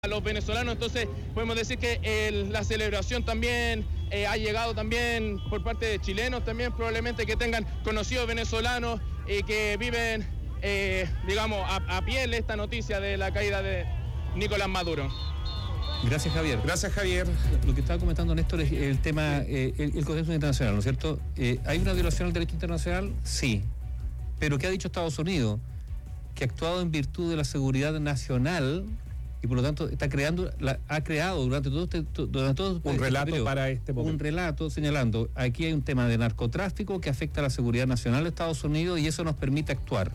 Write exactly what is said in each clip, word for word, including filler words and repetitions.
a los venezolanos. Entonces podemos decir que el, la celebración también eh, ha llegado también por parte de chilenos también, probablemente que tengan conocidos venezolanos y que viven, eh, digamos, a, a piel esta noticia de la caída de Nicolás Maduro. Gracias, Javier. Gracias, Javier. Lo que estaba comentando Néstor es el tema, eh, el, el contexto internacional, ¿no es cierto? Eh, ¿Hay una violación al derecho internacional? Sí. Pero ¿qué ha dicho Estados Unidos? Que ha actuado en virtud de la seguridad nacional y por lo tanto está creando, la, ha creado durante todo este, durante todo un este relato periodo, para este momento. Un relato señalando, aquí hay un tema de narcotráfico que afecta a la seguridad nacional de Estados Unidos y eso nos permite actuar.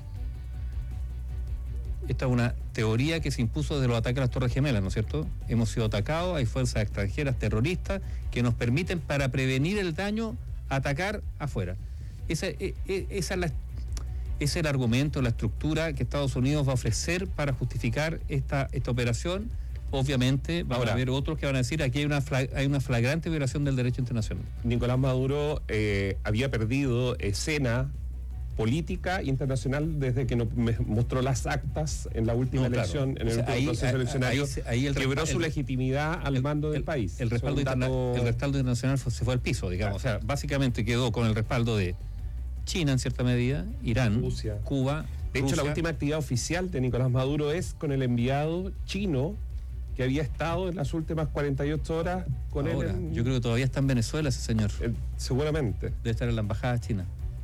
Esta es una teoría que se impuso desde los ataques a las Torres Gemelas, ¿no es cierto? Hemos sido atacados, hay fuerzas extranjeras terroristas que nos permiten, para prevenir el daño, atacar afuera. Esa, esa es la Ese es el argumento, la estructura que Estados Unidos va a ofrecer para justificar esta, esta operación. Obviamente va a haber otros que van a decir aquí hay una, flag, hay una flagrante violación del derecho internacional. Nicolás Maduro eh, había perdido escena política internacional desde que nos mostró las actas en la última no, elección, claro. en el o sea, último ahí, proceso ahí, eleccionario, ahí, ahí el quebró el, su legitimidad al el, mando del el, país. El respaldo, interna, dato... el respaldo internacional fue, se fue al piso, digamos. Claro. O sea, básicamente quedó con el respaldo de China en cierta medida, Irán, Rusia. Cuba. De Rusia. hecho, la última actividad oficial de Nicolás Maduro es con el enviado chino que había estado en las últimas cuarenta y ocho horas con Ahora, él. En... Yo creo que todavía está en Venezuela ese señor. Eh, seguramente. Debe estar en la embajada china.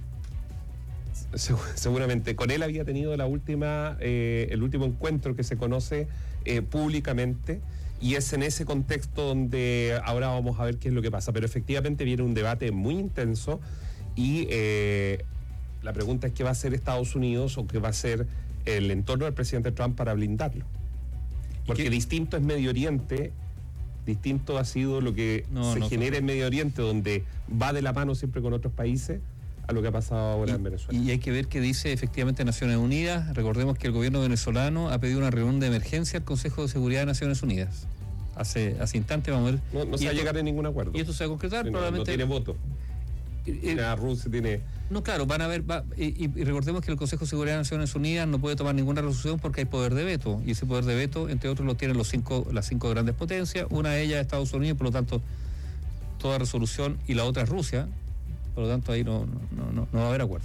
Se, seguramente. Con él había tenido la última, eh, el último encuentro que se conoce eh, públicamente. Y es en ese contexto donde ahora vamos a ver qué es lo que pasa. Pero efectivamente viene un debate muy intenso. Y eh, la pregunta es qué va a hacer Estados Unidos o qué va a hacer el entorno del presidente Trump para blindarlo. Porque distinto es Medio Oriente, distinto ha sido lo que no, se no, genera no. en Medio Oriente, donde va de la mano siempre con otros países, a lo que ha pasado ahora y, en Venezuela. Y hay que ver qué dice efectivamente Naciones Unidas. Recordemos que el gobierno venezolano ha pedido una reunión de emergencia al Consejo de Seguridad de Naciones Unidas. Hace, hace instantes vamos a ver. No, no se va a llegar a ningún acuerdo. Y esto se va a concretar, no, probablemente. No tiene voto. Eh, la Rusia tiene... No, claro, van a ver, va, y, y recordemos que el Consejo de Seguridad de Naciones Unidas no puede tomar ninguna resolución porque hay poder de veto, y ese poder de veto, entre otros, lo tienen los cinco, las cinco grandes potencias, una de ellas es Estados Unidos, por lo tanto, toda resolución, y la otra es Rusia, por lo tanto, ahí no, no, no, no va a haber acuerdo.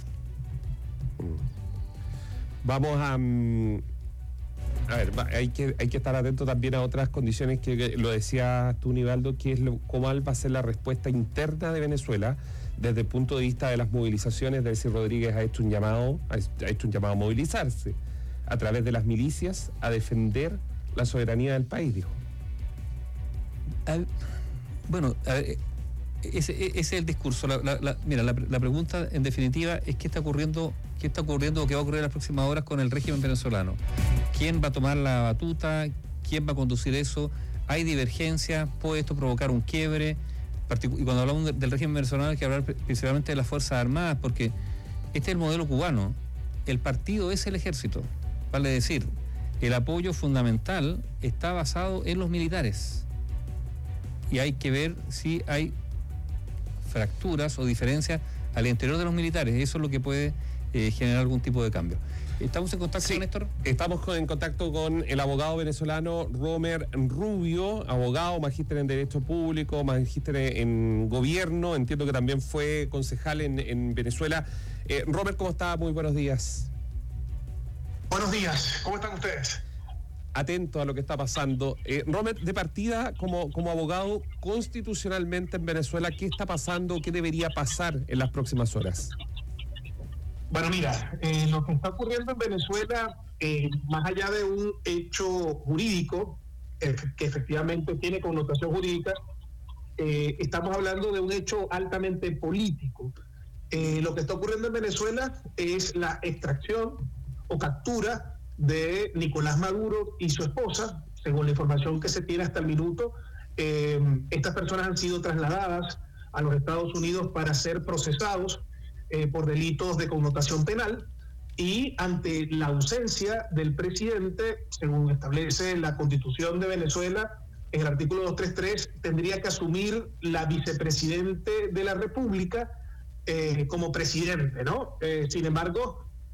Vamos a... Um, a ver, va, hay que hay que estar atento también a otras condiciones que, que lo decías tú, Nivaldo, que es lo, cómo va a ser la respuesta interna de Venezuela desde el punto de vista de las movilizaciones. Delcy Rodríguez ha hecho un llamado, ha hecho un llamado a movilizarse a través de las milicias a defender la soberanía del país, dijo. Al, bueno, a ver, ese, ese es el discurso. La, la, la, mira, la, la pregunta en definitiva es qué está ocurriendo, qué está ocurriendo o qué va a ocurrir en las próximas horas con el régimen venezolano. ¿Quién va a tomar la batuta? ¿Quién va a conducir eso? ¿Hay divergencias? ¿Puede esto provocar un quiebre? Y cuando hablamos del régimen venezolano hay que hablar principalmente de las Fuerzas Armadas, porque este es el modelo cubano. El partido es el ejército. Vale decir, el apoyo fundamental está basado en los militares. Y hay que ver si hay fracturas o diferencias al interior de los militares. Eso es lo que puede eh, generar algún tipo de cambio. ¿Estamos en contacto, sí, Néstor? Estamos con, en contacto con el abogado venezolano Romer Rubio, abogado, magíster en Derecho Público, magíster en Gobierno, entiendo que también fue concejal en, en Venezuela. Eh, Romer, ¿cómo está? Muy buenos días. Buenos días, ¿cómo están ustedes? Atento a lo que está pasando. Eh, Romer, de partida, como, como abogado constitucionalmente en Venezuela, ¿qué está pasando? ¿Qué debería pasar en las próximas horas? Bueno, mira, eh, lo que está ocurriendo en Venezuela, eh, más allá de un hecho jurídico, eh, que efectivamente tiene connotación jurídica, eh, estamos hablando de un hecho altamente político. Eh, lo que está ocurriendo en Venezuela es la extracción o captura de Nicolás Maduro y su esposa. Según la información que se tiene hasta el minuto, eh, estas personas han sido trasladadas a los Estados Unidos para ser procesados Eh, por delitos de connotación penal, y ante la ausencia del presidente, según establece la Constitución de Venezuela, en el artículo doscientos treinta y tres, tendría que asumir la vicepresidente de la República eh, como presidente, ¿no? Eh, sin embargo,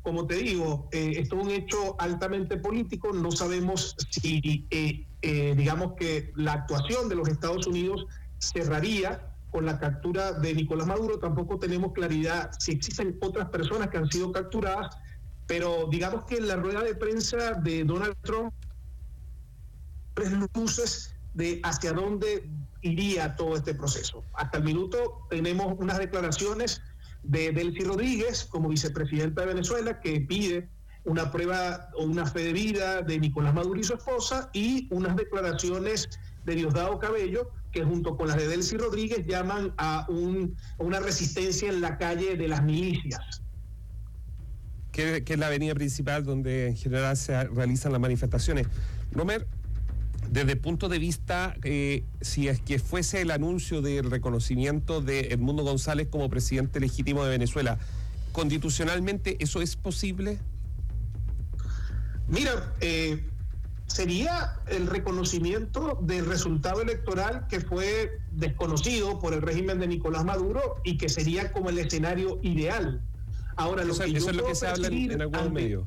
como te digo, eh, esto es un hecho altamente político. No sabemos si, eh, eh, digamos que la actuación de los Estados Unidos cerraría con la captura de Nicolás Maduro. Tampoco tenemos claridad si existen otras personas que han sido capturadas, pero digamos que en la rueda de prensa de Donald Trump, tres luces de hacia dónde iría todo este proceso. Hasta el minuto tenemos unas declaraciones de Delcy Rodríguez como vicepresidenta de Venezuela, que pide una prueba o una fe de vida de Nicolás Maduro y su esposa, y unas declaraciones de Diosdado Cabello, que junto con las de Delcy Rodríguez llaman a, un, a una resistencia en la calle de las milicias. Que, que es la avenida principal donde en general se realizan las manifestaciones. Romer, desde el punto de vista, eh, si es que fuese el anuncio del reconocimiento de Edmundo González como presidente legítimo de Venezuela, ¿constitucionalmente eso es posible? Mira, eh, sería el reconocimiento del resultado electoral que fue desconocido por el régimen de Nicolás Maduro y que sería como el escenario ideal. Ahora, lo eso, que eso yo es lo que se habla en, en algunos ante... medios.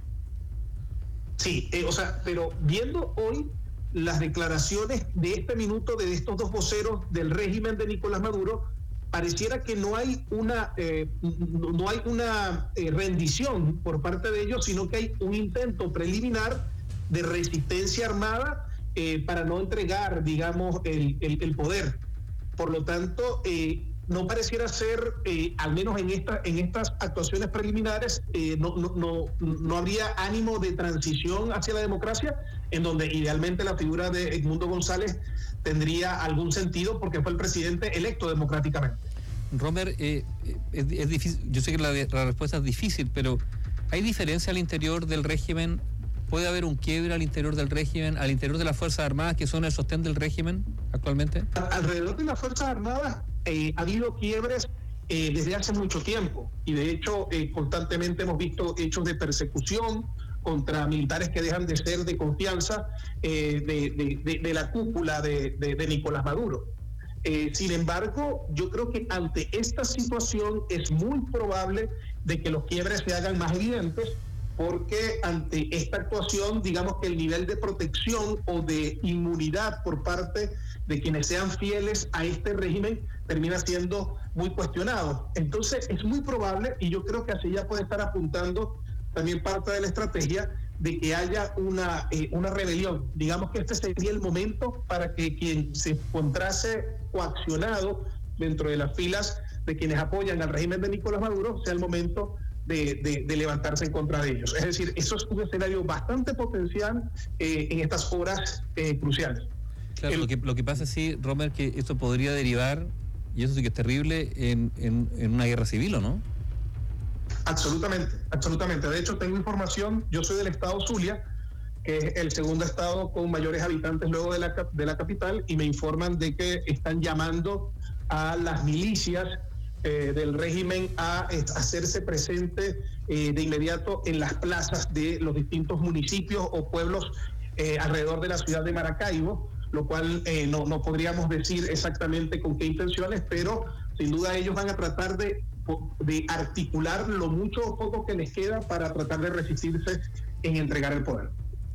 Sí, eh, o sea, pero viendo hoy las declaraciones de este minuto de estos dos voceros del régimen de Nicolás Maduro, pareciera que no hay una eh, no hay una eh, rendición por parte de ellos, sino que hay un intento preliminar de resistencia armada eh, para no entregar, digamos, el, el, el poder. Por lo tanto, eh, no pareciera ser, eh, al menos en esta en estas actuaciones preliminares, eh, no, no, no, no habría ánimo de transición hacia la democracia, en donde idealmente la figura de Edmundo González tendría algún sentido porque fue el presidente electo democráticamente. Romer, eh, es, es difícil, yo sé que la, la respuesta es difícil, pero ¿hay diferencia al interior del régimen? ¿Puede haber un quiebre al interior del régimen, al interior de las Fuerzas Armadas, que son el sostén del régimen actualmente? Alrededor de las Fuerzas Armadas eh, ha habido quiebres eh, desde hace mucho tiempo, y de hecho eh, constantemente hemos visto hechos de persecución contra militares que dejan de ser de confianza eh, de, de, de, de la cúpula de, de, de Nicolás Maduro. Eh, sin embargo, yo creo que ante esta situación es muy probable de que los quiebres se hagan más evidentes, porque ante esta actuación, digamos que el nivel de protección o de inmunidad por parte de quienes sean fieles a este régimen termina siendo muy cuestionado. Entonces es muy probable, y yo creo que así ya puede estar apuntando también parte de la estrategia, de que haya una, eh, una rebelión. Digamos que este sería el momento para que quien se encontrase coaccionado dentro de las filas de quienes apoyan al régimen de Nicolás Maduro sea el momento de, de, de levantarse en contra de ellos. Es decir, eso es un escenario bastante potencial eh, en estas horas eh, cruciales. Claro, el, lo, que, lo que pasa es, sí, Romer, que esto podría derivar, y eso sí que es terrible, en, en, en una guerra civil, ¿o no? Absolutamente, absolutamente. De hecho, tengo información, yo soy del estado Zulia, que es el segundo estado con mayores habitantes luego de la, de la capital, y me informan de que están llamando a las milicias eh, del régimen a, a hacerse presente eh, de inmediato en las plazas de los distintos municipios o pueblos eh, alrededor de la ciudad de Maracaibo, lo cual eh, no, no podríamos decir exactamente con qué intenciones, pero sin duda ellos van a tratar de de articular lo mucho o poco que les queda para tratar de resistirse en entregar el poder.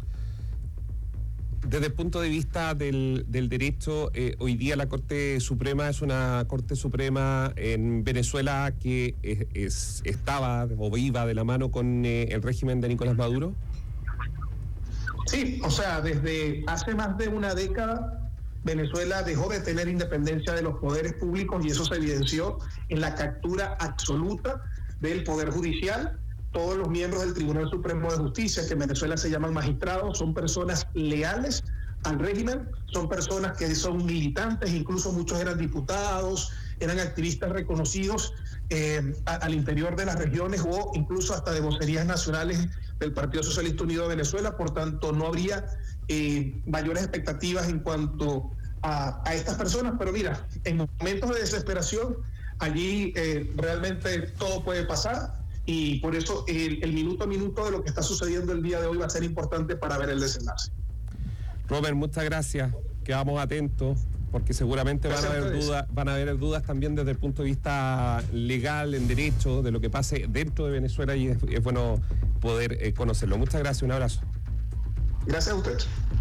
Desde el punto de vista del, del derecho, eh, hoy día la Corte Suprema es una Corte Suprema en Venezuela que es, es, estaba o iba de la mano con eh, el régimen de Nicolás Maduro. Sí, o sea, desde hace más de una década Venezuela dejó de tener independencia de los poderes públicos, y eso se evidenció en la captura absoluta del Poder Judicial. Todos los miembros del Tribunal Supremo de Justicia, que en Venezuela se llaman magistrados, son personas leales al régimen, son personas que son militantes, incluso muchos eran diputados, eran activistas reconocidos eh, a, al interior de las regiones o incluso hasta de vocerías nacionales del Partido Socialista Unido de Venezuela. Por tanto, no habría eh, mayores expectativas en cuanto a, a estas personas, pero mira, en momentos de desesperación, allí eh, realmente todo puede pasar, y por eso el, el minuto a minuto de lo que está sucediendo el día de hoy va a ser importante para ver el desenlace. Robert, muchas gracias, quedamos atentos. porque seguramente van a haber dudas, van a haber dudas también desde el punto de vista legal, en derecho, de lo que pase dentro de Venezuela, y es, es bueno poder eh, conocerlo. Muchas gracias, un abrazo. Gracias a usted.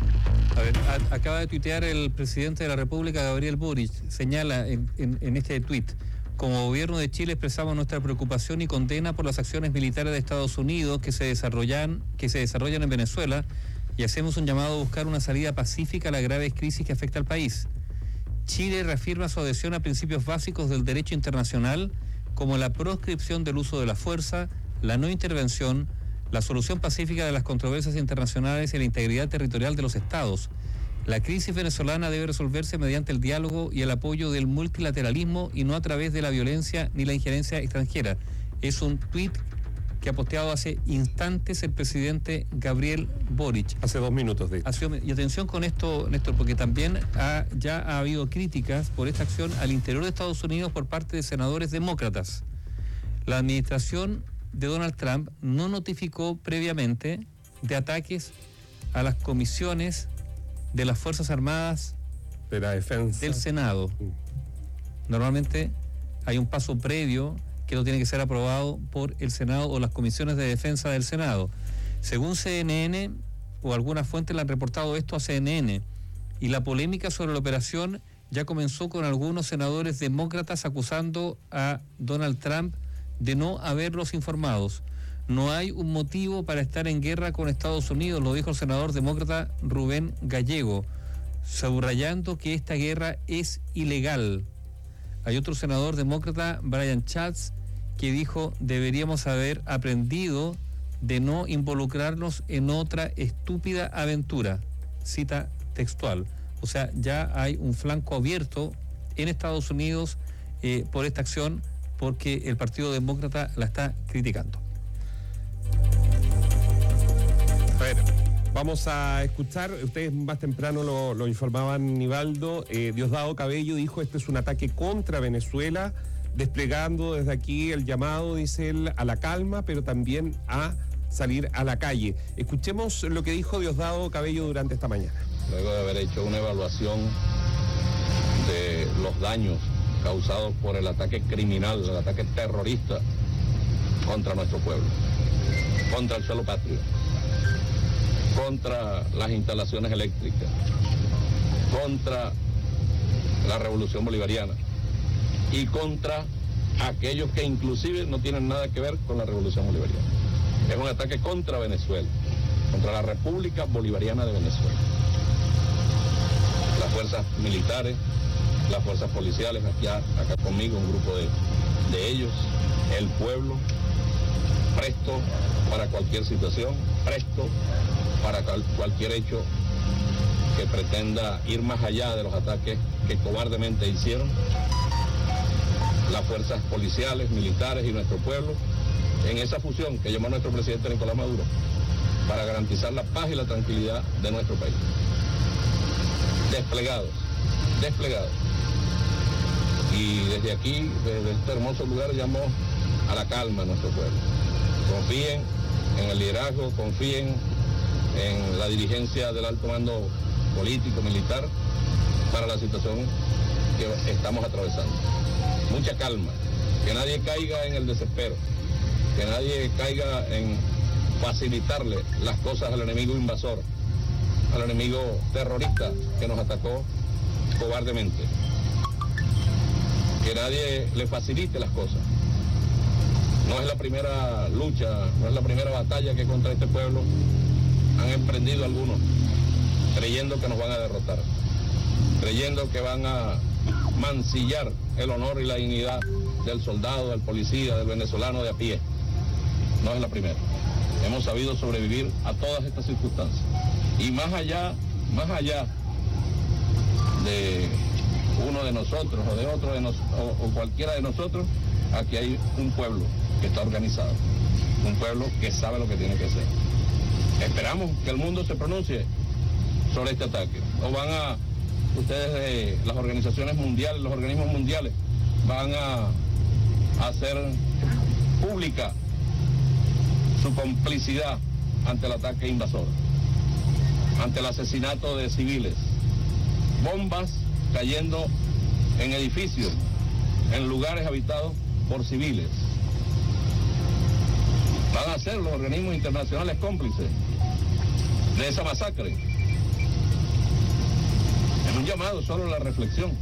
A ver, a, acaba de tuitear el presidente de la República, Gabriel Boric, señala en, en, en este tuit: como gobierno de Chile expresamos nuestra preocupación y condena por las acciones militares de Estados Unidos que se desarrollan, que se desarrollan en Venezuela, y hacemos un llamado a buscar una salida pacífica a la grave crisis que afecta al país. Chile reafirma su adhesión a principios básicos del derecho internacional, como la proscripción del uso de la fuerza, la no intervención, la solución pacífica de las controversias internacionales y la integridad territorial de los estados. La crisis venezolana debe resolverse mediante el diálogo y el apoyo del multilateralismo y no a través de la violencia ni la injerencia extranjera. Es un tuit que ha posteado hace instantes el presidente Gabriel Boric. Hace dos minutos, de hecho. Y atención con esto, Néstor, porque también ha, ya ha habido críticas por esta acción al interior de Estados Unidos por parte de senadores demócratas. La administración de Donald Trump no notificó previamente de ataques a las comisiones de las Fuerzas Armadas de la defensa del Senado. Normalmente hay un paso previo que no tiene que ser aprobado por el Senado o las comisiones de defensa del Senado. Según C N N, o algunas fuentes le han reportado esto a C N N, y la polémica sobre la operación ya comenzó con algunos senadores demócratas acusando a Donald Trump de no haberlos informados. No hay un motivo para estar en guerra con Estados Unidos, lo dijo el senador demócrata Rubén Gallego, subrayando que esta guerra es ilegal. Hay otro senador demócrata, Brian Schatz, que dijo: deberíamos haber aprendido de no involucrarnos en otra estúpida aventura. Cita textual. O sea, ya hay un flanco abierto en Estados Unidos eh, por esta acción, porque el Partido Demócrata la está criticando. A ver, vamos a escuchar, ustedes más temprano lo, lo informaban, Nivaldo, eh, Diosdado Cabello dijo: este es un ataque contra Venezuela, desplegando desde aquí el llamado, dice él, a la calma, pero también a salir a la calle. Escuchemos lo que dijo Diosdado Cabello durante esta mañana. Luego de haber hecho una evaluación de los daños causados por el ataque criminal, el ataque terrorista contra nuestro pueblo, contra el suelo patrio, contra las instalaciones eléctricas, contra la revolución bolivariana y contra aquellos que inclusive no tienen nada que ver con la revolución bolivariana. Es un ataque contra Venezuela, contra la República Bolivariana de Venezuela. Las fuerzas militares, las fuerzas policiales, aquí, acá conmigo, un grupo de, de ellos, el pueblo, presto para cualquier situación, presto para cual, cualquier hecho que pretenda ir más allá de los ataques que cobardemente hicieron las fuerzas policiales, militares y nuestro pueblo en esa fusión que llamó nuestro presidente Nicolás Maduro para garantizar la paz y la tranquilidad de nuestro país. Desplegados, desplegados. Y desde aquí, desde este hermoso lugar, llamo a la calma a nuestro pueblo. Confíen en el liderazgo, confíen en la dirigencia del alto mando político, militar, para la situación que estamos atravesando. Mucha calma, que nadie caiga en el desespero, que nadie caiga en facilitarle las cosas al enemigo invasor, al enemigo terrorista que nos atacó cobardemente. Que nadie le facilite las cosas. No es la primera lucha, no es la primera batalla que contra este pueblo han emprendido algunos, creyendo que nos van a derrotar, creyendo que van a mancillar el honor y la dignidad del soldado, del policía, del venezolano de a pie. No es la primera. Hemos sabido sobrevivir a todas estas circunstancias. Y más allá, más allá de uno de nosotros o de otro de nos, o, o cualquiera de nosotros, aquí hay un pueblo que está organizado, un pueblo que sabe lo que tiene que hacer. Esperamos que el mundo se pronuncie sobre este ataque. O van a, ustedes de las organizaciones mundiales, los organismos mundiales, van a, a hacer pública su complicidad ante el ataque invasor, ante el asesinato de civiles, bombas cayendo en edificios, en lugares habitados por civiles. Van a ser los organismos internacionales cómplices de esa masacre. Es un llamado solo a la reflexión.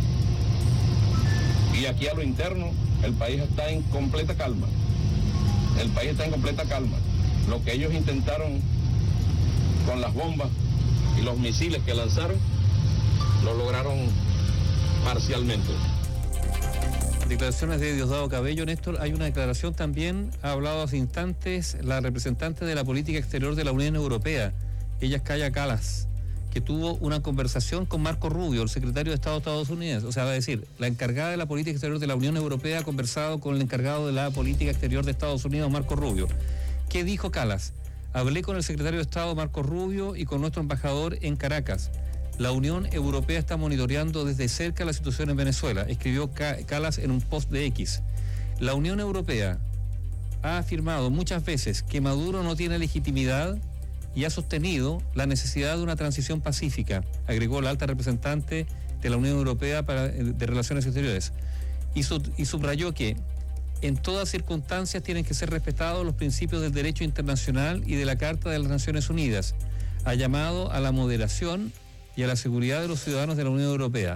Y aquí a lo interno, el país está en completa calma. El país está en completa calma. Lo que ellos intentaron con las bombas y los misiles que lanzaron, lo lograron parcialmente. Declaraciones de Diosdado Cabello. Néstor, hay una declaración también, ha hablado hace instantes la representante de la política exterior de la Unión Europea, ella es Kaja Kallas, que tuvo una conversación con Marco Rubio, el secretario de Estado de Estados Unidos. O sea, va a decir, la encargada de la política exterior de la Unión Europea ha conversado con el encargado de la política exterior de Estados Unidos, Marco Rubio. ¿Qué dijo Kallas? Hablé con el secretario de Estado, Marco Rubio, y con nuestro embajador en Caracas. La Unión Europea está monitoreando desde cerca la situación en Venezuela, escribió Kallas en un post de X. La Unión Europea ha afirmado muchas veces que Maduro no tiene legitimidad y ha sostenido la necesidad de una transición pacífica, agregó la alta representante de la Unión Europea para, de Relaciones Exteriores, y, su, y subrayó que en todas circunstancias tienen que ser respetados los principios del derecho internacional y de la Carta de las Naciones Unidas. Ha llamado a la moderación y a la seguridad de los ciudadanos de la Unión Europea.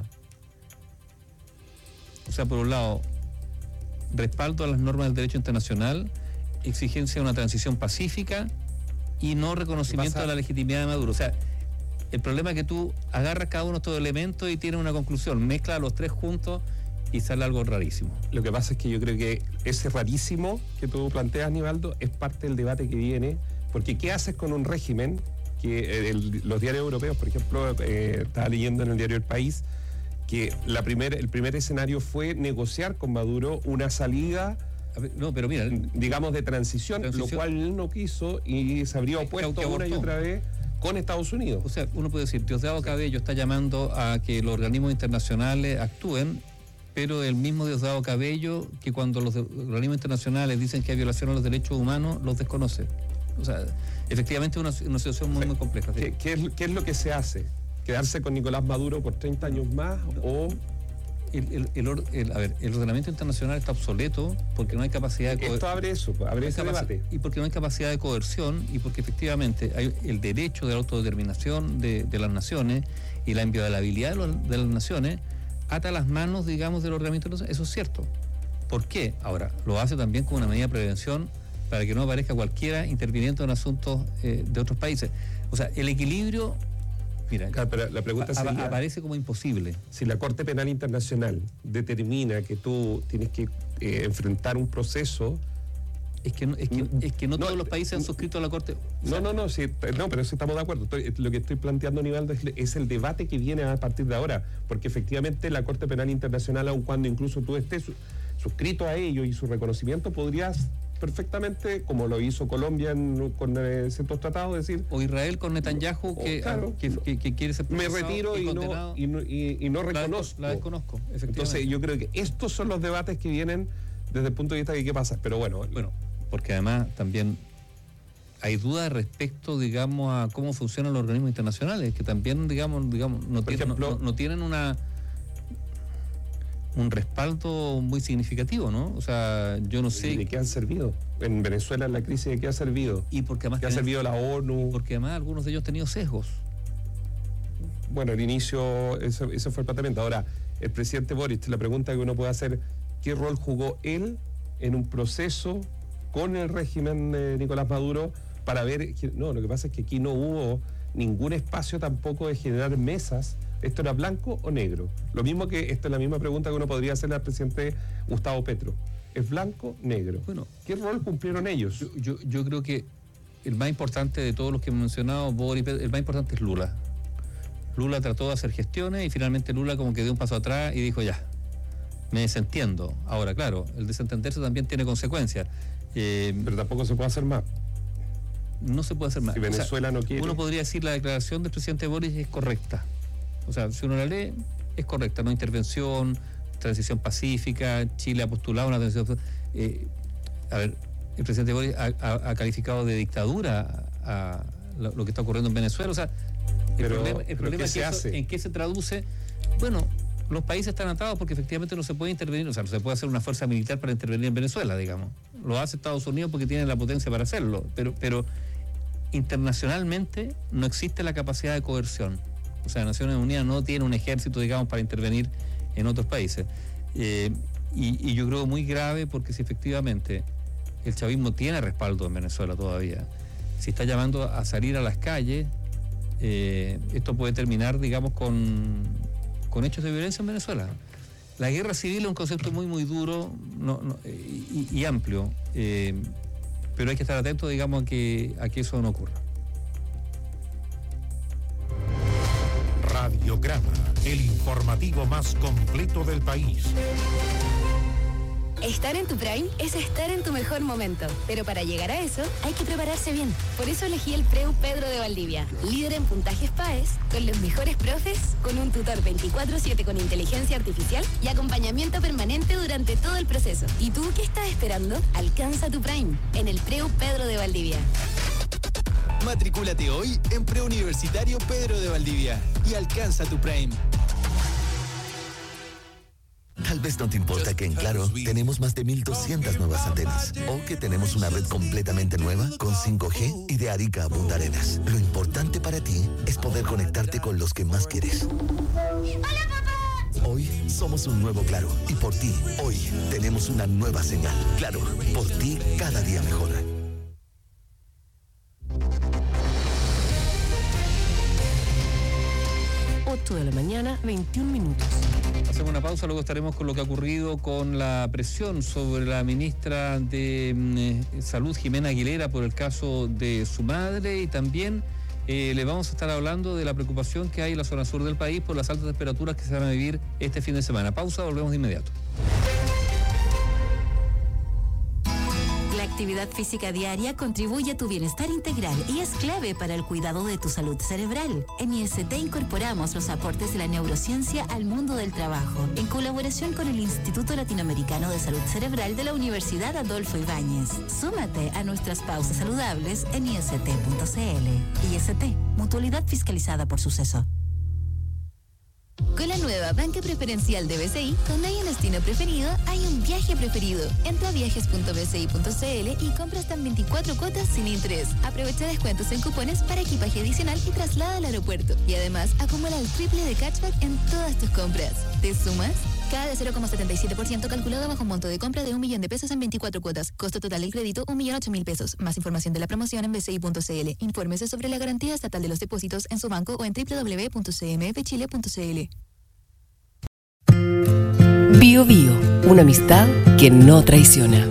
O sea, por un lado, respaldo a las normas del derecho internacional, exigencia de una transición pacífica y no reconocimiento de la legitimidad de Maduro. O sea, el problema es que tú agarras cada uno de estos elementos y tienes una conclusión, mezcla los tres juntos y sale algo rarísimo. Lo que pasa es que yo creo que ese rarísimo que tú planteas, Aníbaldo, es parte del debate que viene, porque ¿qué haces con un régimen que el, los diarios europeos, por ejemplo, eh, estaba leyendo en el diario El País, que la primer, el primer escenario fue negociar con Maduro una salida, ver, no, pero mira, digamos, de transición, transición, lo cual él no quiso y se habría opuesto que una y otra vez con Estados Unidos. O sea, uno puede decir, Diosdado Cabello está llamando a que los organismos internacionales actúen, pero el mismo Diosdado Cabello, que cuando los organismos internacionales dicen que hay violación a los derechos humanos, los desconoce. O sea, efectivamente es una, una situación muy, muy compleja. ¿Sí? ¿Qué, qué, es, ¿Qué es lo que se hace? ¿Quedarse con Nicolás Maduro por treinta años más o...? El, el, el, el, a ver, el ordenamiento internacional está obsoleto porque no hay capacidad de coerción. Esto abre eso, abre no ese debate. Y porque no hay capacidad de coerción y porque efectivamente hay el derecho de la autodeterminación de, de las naciones y la inviolabilidad de, los, de las naciones ata las manos, digamos, del ordenamiento internacional. Eso es cierto. ¿Por qué? Ahora, lo hace también como una medida de prevención para que no aparezca cualquiera interviniendo en asuntos eh, de otros países. O sea, el equilibrio... Mira, claro, pero la pregunta sería, aparece como imposible. Si la Corte Penal Internacional determina que tú tienes que eh, enfrentar un proceso... Es que no, es que, es que no, no todos los países han suscrito a la Corte... No, sea, no, no, sí, no, pero sí estamos de acuerdo. Estoy, lo que estoy planteando, Aníbaldo, es, es el debate que viene a partir de ahora, porque efectivamente la Corte Penal Internacional, aun cuando incluso tú estés suscrito a ello y su reconocimiento, podrías perfectamente, como lo hizo Colombia en, con eh, ciertos tratados, decir... O Israel con Netanyahu, o, que, claro, que, que, que quiere ser... Me retiro y, y, no, y, no, y, y no reconozco. La, la desconozco, efectivamente. Entonces yo creo que estos son los debates que vienen desde el punto de vista de qué pasa. Pero bueno... Bueno, porque además también hay dudas respecto, digamos, a cómo funcionan los organismos internacionales, que también, digamos, digamos no, tienen, ejemplo, no, no tienen una... un respaldo muy significativo, ¿no? O sea, yo no sé... ¿De qué han servido? En Venezuela, en la crisis, ¿de qué ha servido? Y porque además... ¿Qué ha servido la ONU? Y porque además algunos de ellos han tenido sesgos. Bueno, el inicio, eso, eso fue el planteamiento. Ahora, el presidente Boric, la pregunta que uno puede hacer, ¿qué rol jugó él en un proceso con el régimen de Nicolás Maduro para ver... No, lo que pasa es que aquí no hubo ningún espacio tampoco de generar mesas. ¿Esto era blanco o negro? Lo mismo que, esta es la misma pregunta que uno podría hacerle al presidente Gustavo Petro. ¿Es blanco, negro? Bueno, ¿qué rol cumplieron ellos? Yo, yo, yo creo que el más importante de todos los que hemos mencionado, Boris, el más importante es Lula. Lula trató de hacer gestiones y finalmente Lula como que dio un paso atrás y dijo ya, me desentiendo. Ahora, claro, el desentenderse también tiene consecuencias. Eh, Pero tampoco se puede hacer más. No se puede hacer más. Si Venezuela o sea, no quiere... Uno podría decir la declaración del presidente Boris es correcta. O sea, si uno la lee, es correcta. No intervención, transición pacífica, Chile ha postulado una transición... Eh, a ver, el presidente Boris ha, ha, ha calificado de dictadura a, a lo, lo que está ocurriendo en Venezuela. O sea, el pero, problema, el problema es ¿qué que se eso, hace? en qué se traduce... Bueno, los países están atados porque efectivamente no se puede intervenir, o sea, no se puede hacer una fuerza militar para intervenir en Venezuela, digamos. Lo hace Estados Unidos porque tiene la potencia para hacerlo, pero, pero internacionalmente no existe la capacidad de coerción. O sea, Naciones Unidas no tiene un ejército, digamos, para intervenir en otros países. Eh, y, y yo creo muy grave porque si efectivamente el chavismo tiene respaldo en Venezuela todavía, si está llamando a salir a las calles, eh, esto puede terminar, digamos, con, con hechos de violencia en Venezuela. La guerra civil es un concepto muy, muy duro no, no, y, y amplio, eh, pero hay que estar atento, digamos, a que, a que eso no ocurra. Radiograma, el informativo más completo del país. Estar en tu prime es estar en tu mejor momento, pero para llegar a eso hay que prepararse bien. Por eso elegí el Preu Pedro de Valdivia, líder en puntajes P A E S, con los mejores profes, con un tutor veinticuatro siete con inteligencia artificial y acompañamiento permanente durante todo el proceso. ¿Y tú qué estás esperando? Alcanza tu prime en el Preu Pedro de Valdivia. Matricúlate hoy en Preuniversitario Pedro de Valdivia y alcanza tu prime. Tal vez no te importa que en Claro tenemos más de mil doscientas nuevas antenas o que tenemos una red completamente nueva con cinco G y de Arica a Punta Arenas. Lo importante para ti es poder conectarte con los que más quieres. ¡Hola, papá! Hoy somos un nuevo Claro y por ti, hoy tenemos una nueva señal. Claro, por ti cada día mejor. ocho de la mañana, veintiún minutos. Hacemos una pausa, luego estaremos con lo que ha ocurrido con la presión sobre la ministra de eh, Salud, Jimena Aguilera, por el caso de su madre, y también eh, le vamos a estar hablando de la preocupación que hay en la zona sur del país por las altas temperaturas que se van a vivir este fin de semana. Pausa, volvemos de inmediato. La actividad física diaria contribuye a tu bienestar integral y es clave para el cuidado de tu salud cerebral. En I S T incorporamos los aportes de la neurociencia al mundo del trabajo, en colaboración con el Instituto Latinoamericano de Salud Cerebral de la Universidad Adolfo Ibáñez. Súmate a nuestras pausas saludables en I S T punto C L. I S T, mutualidad fiscalizada por Suceso. Con la nueva banca preferencial de B C I, donde hay un destino preferido, hay un viaje preferido. Entra a viajes punto b c i punto c l y compra hasta en veinticuatro cuotas sin interés. Aprovecha descuentos en cupones para equipaje adicional y traslada al aeropuerto. Y además, acumula el triple de cashback en todas tus compras. ¿Te sumas? Cada de cero coma setenta y siete por ciento calculado bajo un monto de compra de un millón de pesos en veinticuatro cuotas. Costo total del crédito, un millón ocho mil pesos. Más información de la promoción en b c i punto c l. Infórmese sobre la garantía estatal de los depósitos en su banco o en w w w punto c m f chile punto c l. Bio Bio, una amistad que no traiciona.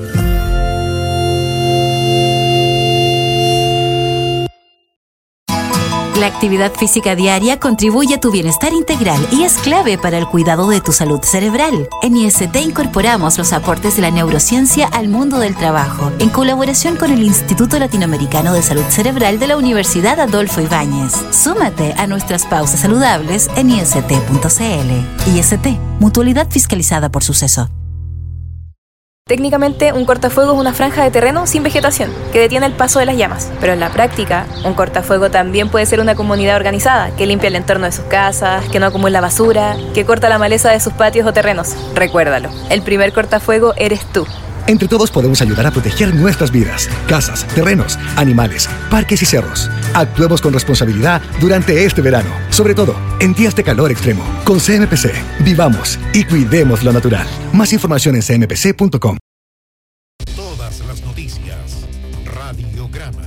La actividad física diaria contribuye a tu bienestar integral y es clave para el cuidado de tu salud cerebral. En I S T incorporamos los aportes de la neurociencia al mundo del trabajo, en colaboración con el Instituto Latinoamericano de Salud Cerebral de la Universidad Adolfo Ibáñez. Súmate a nuestras pausas saludables en I S T punto C L. I S T, mutualidad fiscalizada por Suceso. Técnicamente, un cortafuego es una franja de terreno sin vegetación, que detiene el paso de las llamas. Pero en la práctica, un cortafuego también puede ser una comunidad organizada, que limpia el entorno de sus casas, que no acumula basura, que corta la maleza de sus patios o terrenos. Recuérdalo, el primer cortafuego eres tú. Entre todos podemos ayudar a proteger nuestras vidas, casas, terrenos, animales, parques y cerros. Actuemos con responsabilidad durante este verano, sobre todo en días de calor extremo. Con C M P C, vivamos y cuidemos lo natural. Más información en c m p c punto com. Todas las noticias. Radiograma.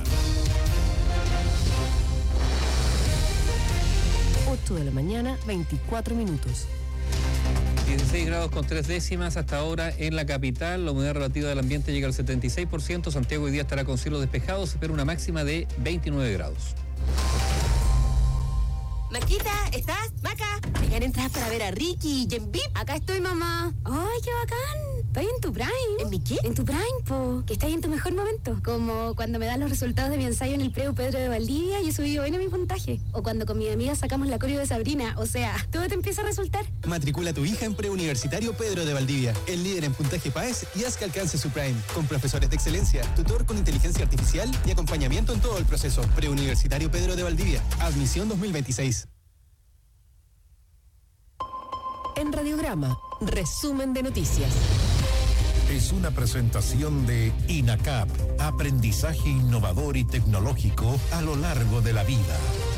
ocho de la mañana, veinticuatro minutos. dieciséis grados con tres décimas hasta ahora en la capital. La humedad relativa del ambiente llega al setenta y seis por ciento. Santiago hoy día estará con cielos despejados. Se espera una máxima de veintinueve grados. Maquita, ¿estás? Maca, llegan entradas para ver a Ricky y Jen Beep. Acá estoy, mamá. ¡Ay, qué bacán! Estoy en tu prime. ¿En mi qué? En tu prime, po. Que estás en tu mejor momento. Como cuando me dan los resultados de mi ensayo en el Preu Pedro de Valdivia y he subido bien a mi puntaje. O cuando con mi amiga sacamos la coreo de Sabrina. O sea, todo te empieza a resultar. Matricula a tu hija en Preuniversitario Pedro de Valdivia, el líder en puntaje P A E S, y haz que alcance su prime. Con profesores de excelencia, tutor con inteligencia artificial y acompañamiento en todo el proceso. Preuniversitario Pedro de Valdivia. Admisión dos mil veintiséis. En Radiograma, resumen de noticias. Es una presentación de INACAP, aprendizaje innovador y tecnológico a lo largo de la vida.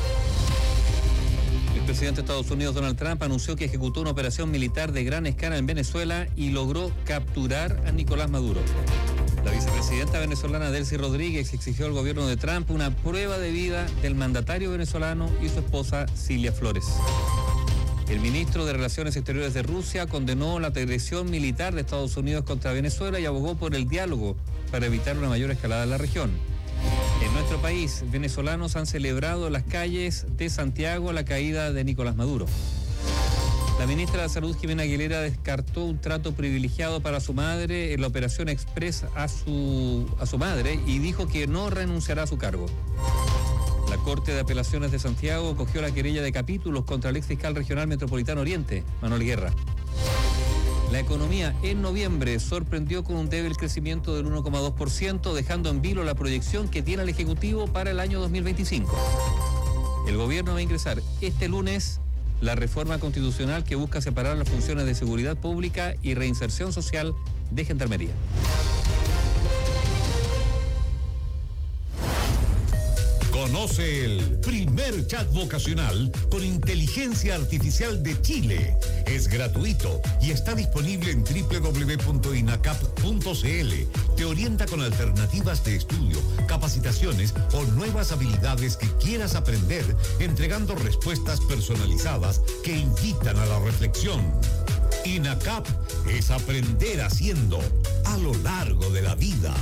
El presidente de Estados Unidos, Donald Trump, anunció que ejecutó una operación militar de gran escala en Venezuela y logró capturar a Nicolás Maduro. La vicepresidenta venezolana Delcy Rodríguez exigió al gobierno de Trump una prueba de vida del mandatario venezolano y su esposa Cilia Flores. El ministro de Relaciones Exteriores de Rusia condenó la agresión militar de Estados Unidos contra Venezuela y abogó por el diálogo para evitar una mayor escalada en la región. En nuestro país, venezolanos han celebrado en las calles de Santiago la caída de Nicolás Maduro. La ministra de Salud, Jimena Aguilera, descartó un trato privilegiado para su madre en la operación Express a su, a su madre y dijo que no renunciará a su cargo. La Corte de Apelaciones de Santiago acogió la querella de capítulos contra el ex fiscal regional metropolitano Oriente, Manuel Guerra. La economía en noviembre sorprendió con un débil crecimiento del uno coma dos por ciento, dejando en vilo la proyección que tiene el Ejecutivo para el año dos mil veinticinco. El gobierno va a ingresar este lunes la reforma constitucional que busca separar las funciones de seguridad pública y reinserción social de Gendarmería. Conoce el primer chat vocacional con inteligencia artificial de Chile. Es gratuito y está disponible en doble u doble u doble u punto inacap punto c l. Te orienta con alternativas de estudio, capacitaciones o nuevas habilidades que quieras aprender, entregando respuestas personalizadas que invitan a la reflexión. INACAP es aprender haciendo a lo largo de la vida.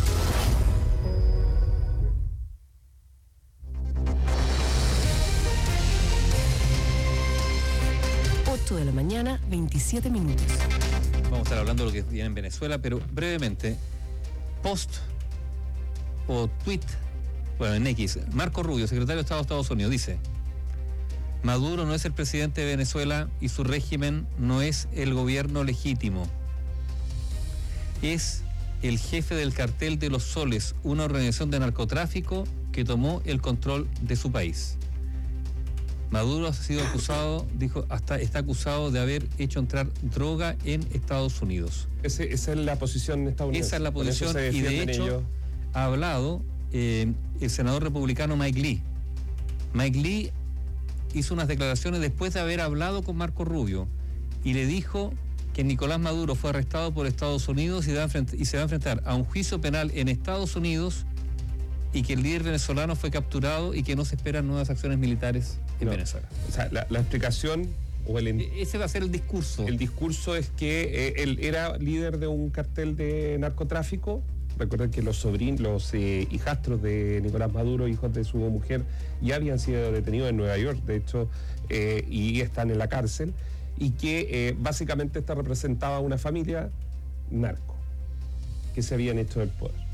ocho de la mañana, veintisiete minutos. Vamos a estar hablando de lo que viene en Venezuela, pero brevemente, post o tweet, bueno, en X, Marco Rubio, secretario de Estado de Estados Unidos, dice: Maduro no es el presidente de Venezuela y su régimen no es el gobierno legítimo. Es el jefe del cartel de los Soles, una organización de narcotráfico que tomó el control de su país. Maduro ha sido acusado, dijo, hasta está acusado de haber hecho entrar droga en Estados Unidos. Ese, esa es la posición estadounidense. Esa es la posición y de hecho ellos. ha hablado eh, el senador republicano Mike Lee. Mike Lee hizo unas declaraciones después de haber hablado con Marco Rubio y le dijo que Nicolás Maduro fue arrestado por Estados Unidos y, y se va a enfrentar a un juicio penal en Estados Unidos y que el líder venezolano fue capturado y que no se esperan nuevas acciones militares en no. Venezuela. O sea, la, la explicación o el... Ese va a ser el discurso. El discurso es que eh, él era líder de un cartel de narcotráfico. Recuerden que los sobrinos, los eh, hijastros de Nicolás Maduro, hijos de su mujer, ya habían sido detenidos en Nueva York, de hecho, eh, y están en la cárcel, y que eh, básicamente esta representaba una familia narco, que se habían hecho del poder.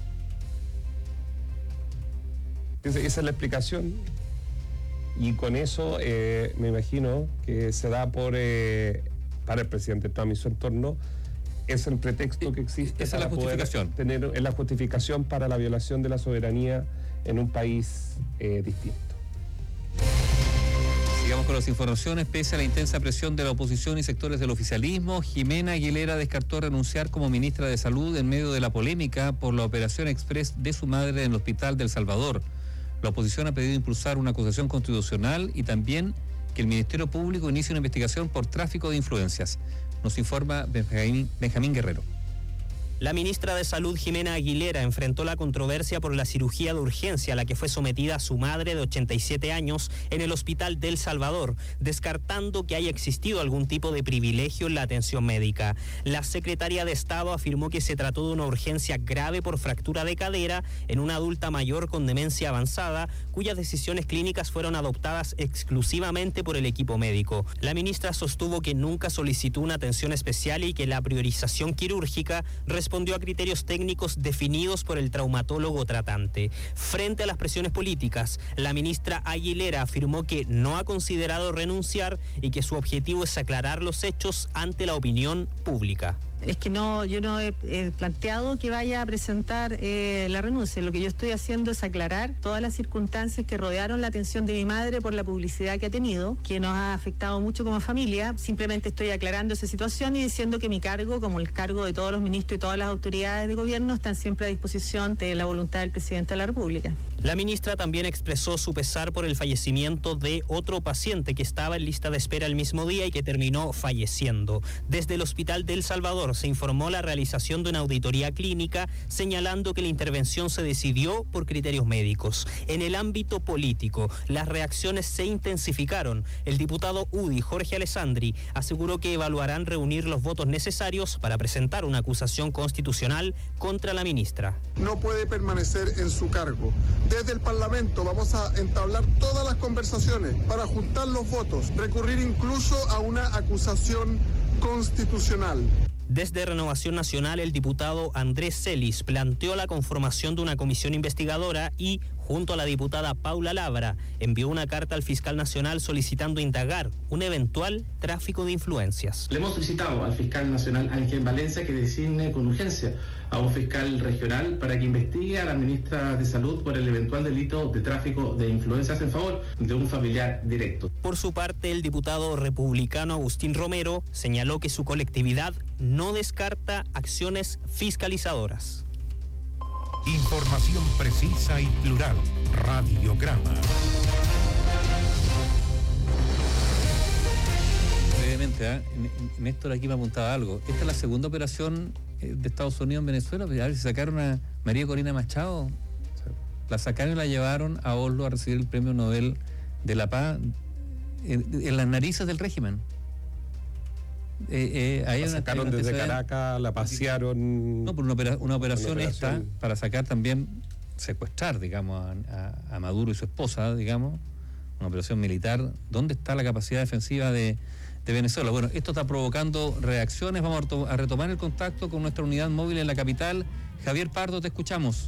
Esa es la explicación y con eso eh, me imagino que se da por eh, para el presidente Trump y su entorno, es el pretexto que existe. Esa para es la justificación. Poder tener, es la justificación para la violación de la soberanía en un país eh, distinto. Sigamos con las informaciones. Pese a la intensa presión de la oposición y sectores del oficialismo, Jimena Aguilera descartó renunciar como ministra de Salud en medio de la polémica por la operación express de su madre en el Hospital del Salvador. La oposición ha pedido impulsar una acusación constitucional y también que el Ministerio Público inicie una investigación por tráfico de influencias. Nos informa Benjamín, Benjamín Guerrero. La ministra de Salud, Jimena Aguilera, enfrentó la controversia por la cirugía de urgencia a la que fue sometida su madre de ochenta y siete años en el Hospital del Salvador, descartando que haya existido algún tipo de privilegio en la atención médica. La secretaria de Estado afirmó que se trató de una urgencia grave por fractura de cadera en una adulta mayor con demencia avanzada, cuyas decisiones clínicas fueron adoptadas exclusivamente por el equipo médico. La ministra sostuvo que nunca solicitó una atención especial y que la priorización quirúrgica respondió a criterios técnicos definidos por el traumatólogo tratante. Frente a las presiones políticas, la ministra Aguilera afirmó que no ha considerado renunciar y que su objetivo es aclarar los hechos ante la opinión pública. Es que no, yo no he, he planteado que vaya a presentar eh, la renuncia. Lo que yo estoy haciendo es aclarar todas las circunstancias que rodearon la atención de mi madre por la publicidad que ha tenido, que nos ha afectado mucho como familia. Simplemente estoy aclarando esa situación y diciendo que mi cargo, como el cargo de todos los ministros y todas las autoridades de gobierno, están siempre a disposición de la voluntad del presidente de la República. La ministra también expresó su pesar por el fallecimiento de otro paciente que estaba en lista de espera el mismo día y que terminó falleciendo. Desde el Hospital de El Salvador se informó la realización de una auditoría clínica, señalando que la intervención se decidió por criterios médicos. En el ámbito político, las reacciones se intensificaron. El diputado U D I, Jorge Alessandri, aseguró que evaluarán reunir los votos necesarios para presentar una acusación constitucional contra la ministra. No puede permanecer en su cargo. Desde el Parlamento vamos a entablar todas las conversaciones para juntar los votos, recurrir incluso a una acusación constitucional. Desde Renovación Nacional, el diputado Andrés Celis planteó la conformación de una comisión investigadora y, junto a la diputada Paula Labra, envió una carta al fiscal nacional solicitando indagar un eventual tráfico de influencias. Le hemos solicitado al fiscal nacional Ángel Valencia que designe con urgencia a un fiscal regional para que investigue a la ministra de Salud por el eventual delito de tráfico de influencias en favor de un familiar directo. Por su parte, el diputado republicano Agustín Romero señaló que su colectividad no descarta acciones fiscalizadoras. Información precisa y plural. Radiograma. Brevemente, ¿eh? Néstor aquí me apuntaba algo. Esta es la segunda operación de Estados Unidos en Venezuela. A ver si sacaron a María Corina Machado. La sacaron y la llevaron a Oslo a recibir el premio Nobel de la Paz en, en las narices del régimen. Eh, eh, ahí la una, sacaron una desde Caracas, la pasearon. No, por una, opera, una operación, una operación esta para sacar también, secuestrar, digamos, a, a, a Maduro y su esposa, digamos, una operación militar. ¿Dónde está la capacidad defensiva de, de Venezuela? Bueno, esto está provocando reacciones. Vamos a, reto, a retomar el contacto con nuestra unidad móvil en la capital. Javier Pardo, te escuchamos.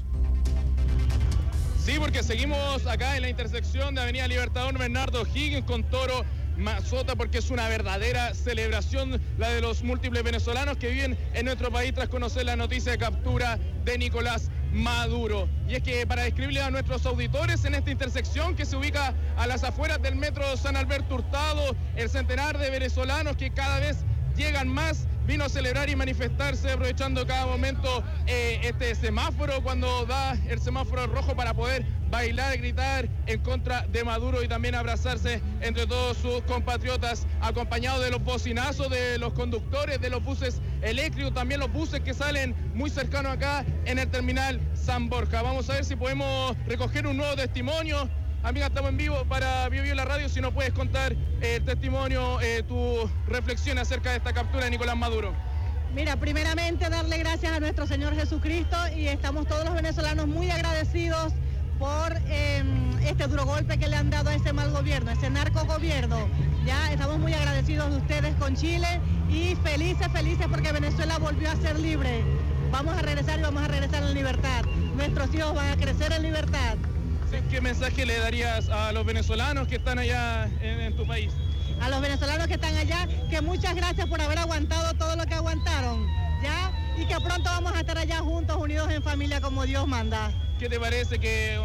Sí, porque seguimos acá en la intersección de Avenida Libertador Bernardo Higgins con Toro Mazota, porque es una verdadera celebración la de los múltiples venezolanos que viven en nuestro país tras conocer la noticia de captura de Nicolás Maduro. Y es que para describirle a nuestros auditores, en esta intersección que se ubica a las afueras del metro San Alberto Hurtado, el centenar de venezolanos que cada vez llegan más vino a celebrar y manifestarse aprovechando cada momento eh, este semáforo, cuando da el semáforo rojo, para poder bailar, gritar en contra de Maduro y también abrazarse entre todos sus compatriotas, acompañados de los bocinazos de los conductores de los buses eléctricos, también los buses que salen muy cercanos acá en el terminal San Borja. Vamos a ver si podemos recoger un nuevo testimonio. Amiga, estamos en vivo para Bio Bio la radio. Si nos puedes contar eh, el testimonio, eh, tu reflexión acerca de esta captura de Nicolás Maduro. Mira, primeramente darle gracias a nuestro Señor Jesucristo, y estamos todos los venezolanos muy agradecidos por eh, este duro golpe que le han dado a ese mal gobierno, ese narcogobierno. Ya estamos muy agradecidos de ustedes con Chile y felices, felices porque Venezuela volvió a ser libre. Vamos a regresar y vamos a regresar en libertad. Nuestros hijos van a crecer en libertad. ¿Qué mensaje le darías a los venezolanos que están allá en, en tu país? A los venezolanos que están allá, que muchas gracias por haber aguantado todo lo que aguantaron, ¿ya? Y que pronto vamos a estar allá juntos, unidos en familia, como Dios manda. ¿Qué te parece que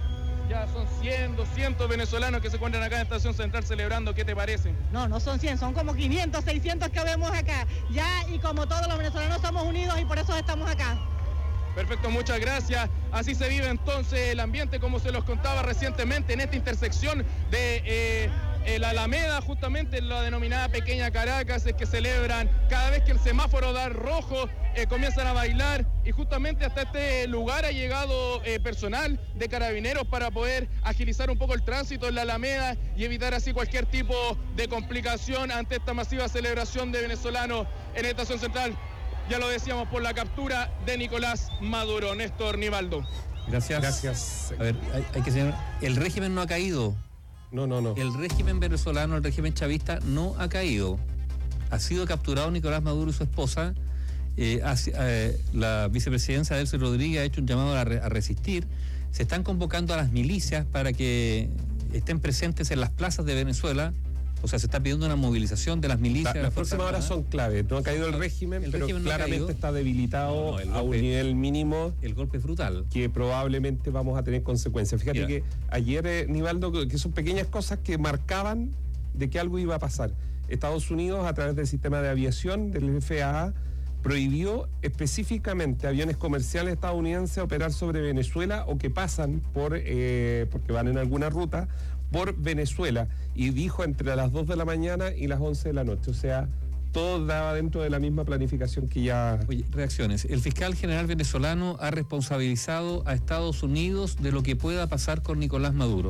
ya son cien, doscientos venezolanos que se encuentran acá en Estación Central celebrando? ¿Qué te parece? No, no son cien, son como quinientos, seiscientos que vemos acá, ya, y como todos los venezolanos somos unidos y por eso estamos acá. Perfecto, muchas gracias. Así se vive entonces el ambiente, como se los contaba recientemente, en esta intersección de eh, la Alameda, justamente en la denominada Pequeña Caracas, es que celebran cada vez que el semáforo da rojo, eh, comienzan a bailar, y justamente hasta este lugar ha llegado eh, personal de carabineros para poder agilizar un poco el tránsito en la Alameda y evitar así cualquier tipo de complicación ante esta masiva celebración de venezolanos en Estación Central. Ya lo decíamos, por la captura de Nicolás Maduro. Néstor Nivaldo. Gracias. Gracias. A ver, hay, hay que decir, el régimen no ha caído. No, no, no. El régimen venezolano, el régimen chavista, no ha caído. Ha sido capturado Nicolás Maduro y su esposa. Eh, hacia, eh, la vicepresidencia Delcy Rodríguez ha hecho un llamado a, re, a resistir. Se están convocando a las milicias para que estén presentes en las plazas de Venezuela O sea, se está pidiendo una movilización de las milicias. La, de las Fuerzas próximas horas Armadas. son claves. No ha caído el régimen, El pero régimen no ha claramente caído. está debilitado No, no, el a golpe- un nivel mínimo. El golpe es brutal. Que probablemente vamos a tener consecuencias. Fíjate Mira. que ayer, eh, Nivaldo, que son pequeñas cosas que marcaban de que algo iba a pasar. Estados Unidos, a través del sistema de aviación del F A A, prohibió específicamente a aviones comerciales estadounidenses operar sobre Venezuela o que pasan por, eh, porque van en alguna ruta, por Venezuela. Y dijo entre las dos de la mañana y las once de la noche. O sea, todo daba dentro de la misma planificación que ya... Oye, reacciones. El fiscal general venezolano ha responsabilizado a Estados Unidos de lo que pueda pasar con Nicolás Maduro.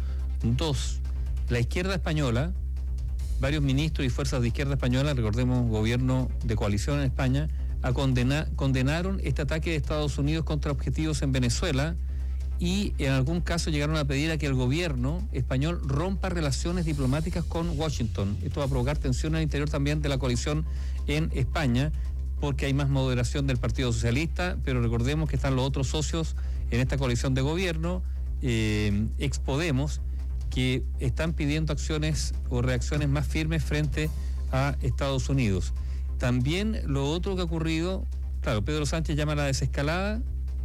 Dos, la izquierda española, varios ministros y fuerzas de izquierda española, recordemos, gobierno de coalición en España, a condena, condenaron este ataque de Estados Unidos contra objetivos en Venezuela y en algún caso llegaron a pedir a que el gobierno español rompa relaciones diplomáticas con Washington. Esto va a provocar tensión al interior también de la coalición en España, porque hay más moderación del Partido Socialista, pero recordemos que están los otros socios en esta coalición de gobierno, eh, ex Podemos, que están pidiendo acciones o reacciones más firmes frente a Estados Unidos. También lo otro que ha ocurrido, claro, Pedro Sánchez llama a la desescalada,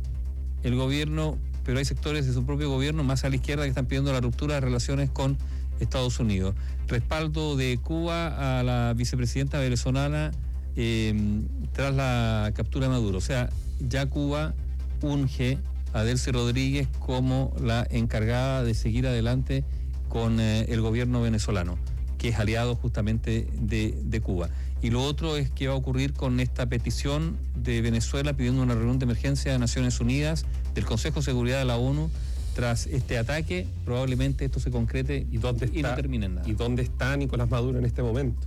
el gobierno, pero hay sectores de su propio gobierno, más a la izquierda, que están pidiendo la ruptura de relaciones con Estados Unidos. Respaldo de Cuba a la vicepresidenta venezolana eh, tras la captura de Maduro. O sea, ya Cuba unge a Delcy Rodríguez como la encargada de seguir adelante con eh, el gobierno venezolano, que es aliado justamente de, de Cuba. Y lo otro es que va a ocurrir con esta petición de Venezuela pidiendo una reunión de emergencia de Naciones Unidas, del Consejo de Seguridad de la ONU, tras este ataque. Probablemente esto se concrete ¿Y, dónde está, y no termine en nada. ¿Y dónde está Nicolás Maduro en este momento?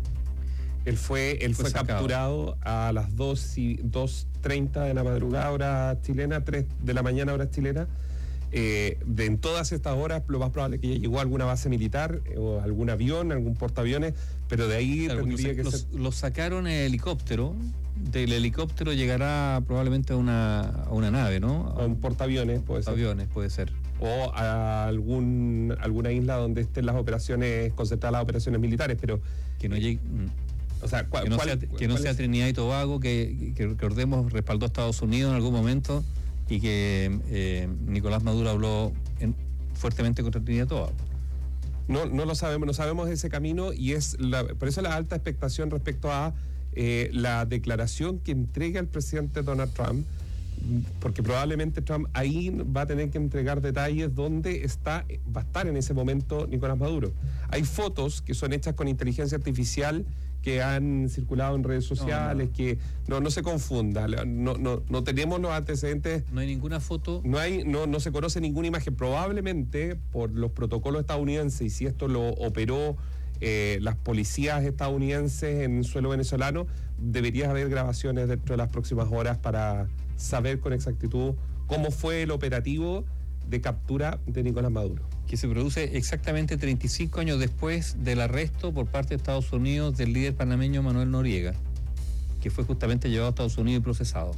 Él fue, él fue, fue capturado a las dos treinta de la madrugada, hora chilena, tres de la mañana, hora chilena. Eh, de en todas estas horas, lo más probable es que ya llegó a alguna base militar, eh, o algún avión, algún portaavión, pero de ahí claro, tendría los, que los, ser... los sacaron en helicóptero. Del helicóptero llegará probablemente a una, a una nave, ¿no? A un portaaviones, puede ser. Aviones, puede ser. O a algún, alguna isla donde estén las operaciones, concentradas las operaciones militares, pero... Que no llegue... O sea, ¿cuál, que no cuál, sea, que no sea es? Trinidad y Tobago, que, que recordemos respaldó a Estados Unidos en algún momento y que eh, Nicolás Maduro habló en, fuertemente contra Trinidad y Tobago. No, no lo sabemos, no sabemos ese camino y es la, por eso la alta expectación respecto a eh, la declaración que entrega el presidente Donald Trump, porque probablemente Trump ahí va a tener que entregar detalles dónde está, va a estar en ese momento Nicolás Maduro. Hay fotos que son hechas con inteligencia artificial que han circulado en redes sociales, no, no. que no, no se confunda, no, no, no tenemos los antecedentes. No hay ninguna foto. No hay, no, no se conoce ninguna imagen. Probablemente por los protocolos estadounidenses, y si esto lo operó eh, las policías estadounidenses en suelo venezolano, debería haber grabaciones dentro de las próximas horas para saber con exactitud cómo fue el operativo de captura de Nicolás Maduro. Que se produce exactamente treinta y cinco años después del arresto por parte de Estados Unidos del líder panameño Manuel Noriega, que fue justamente llevado a Estados Unidos y procesado.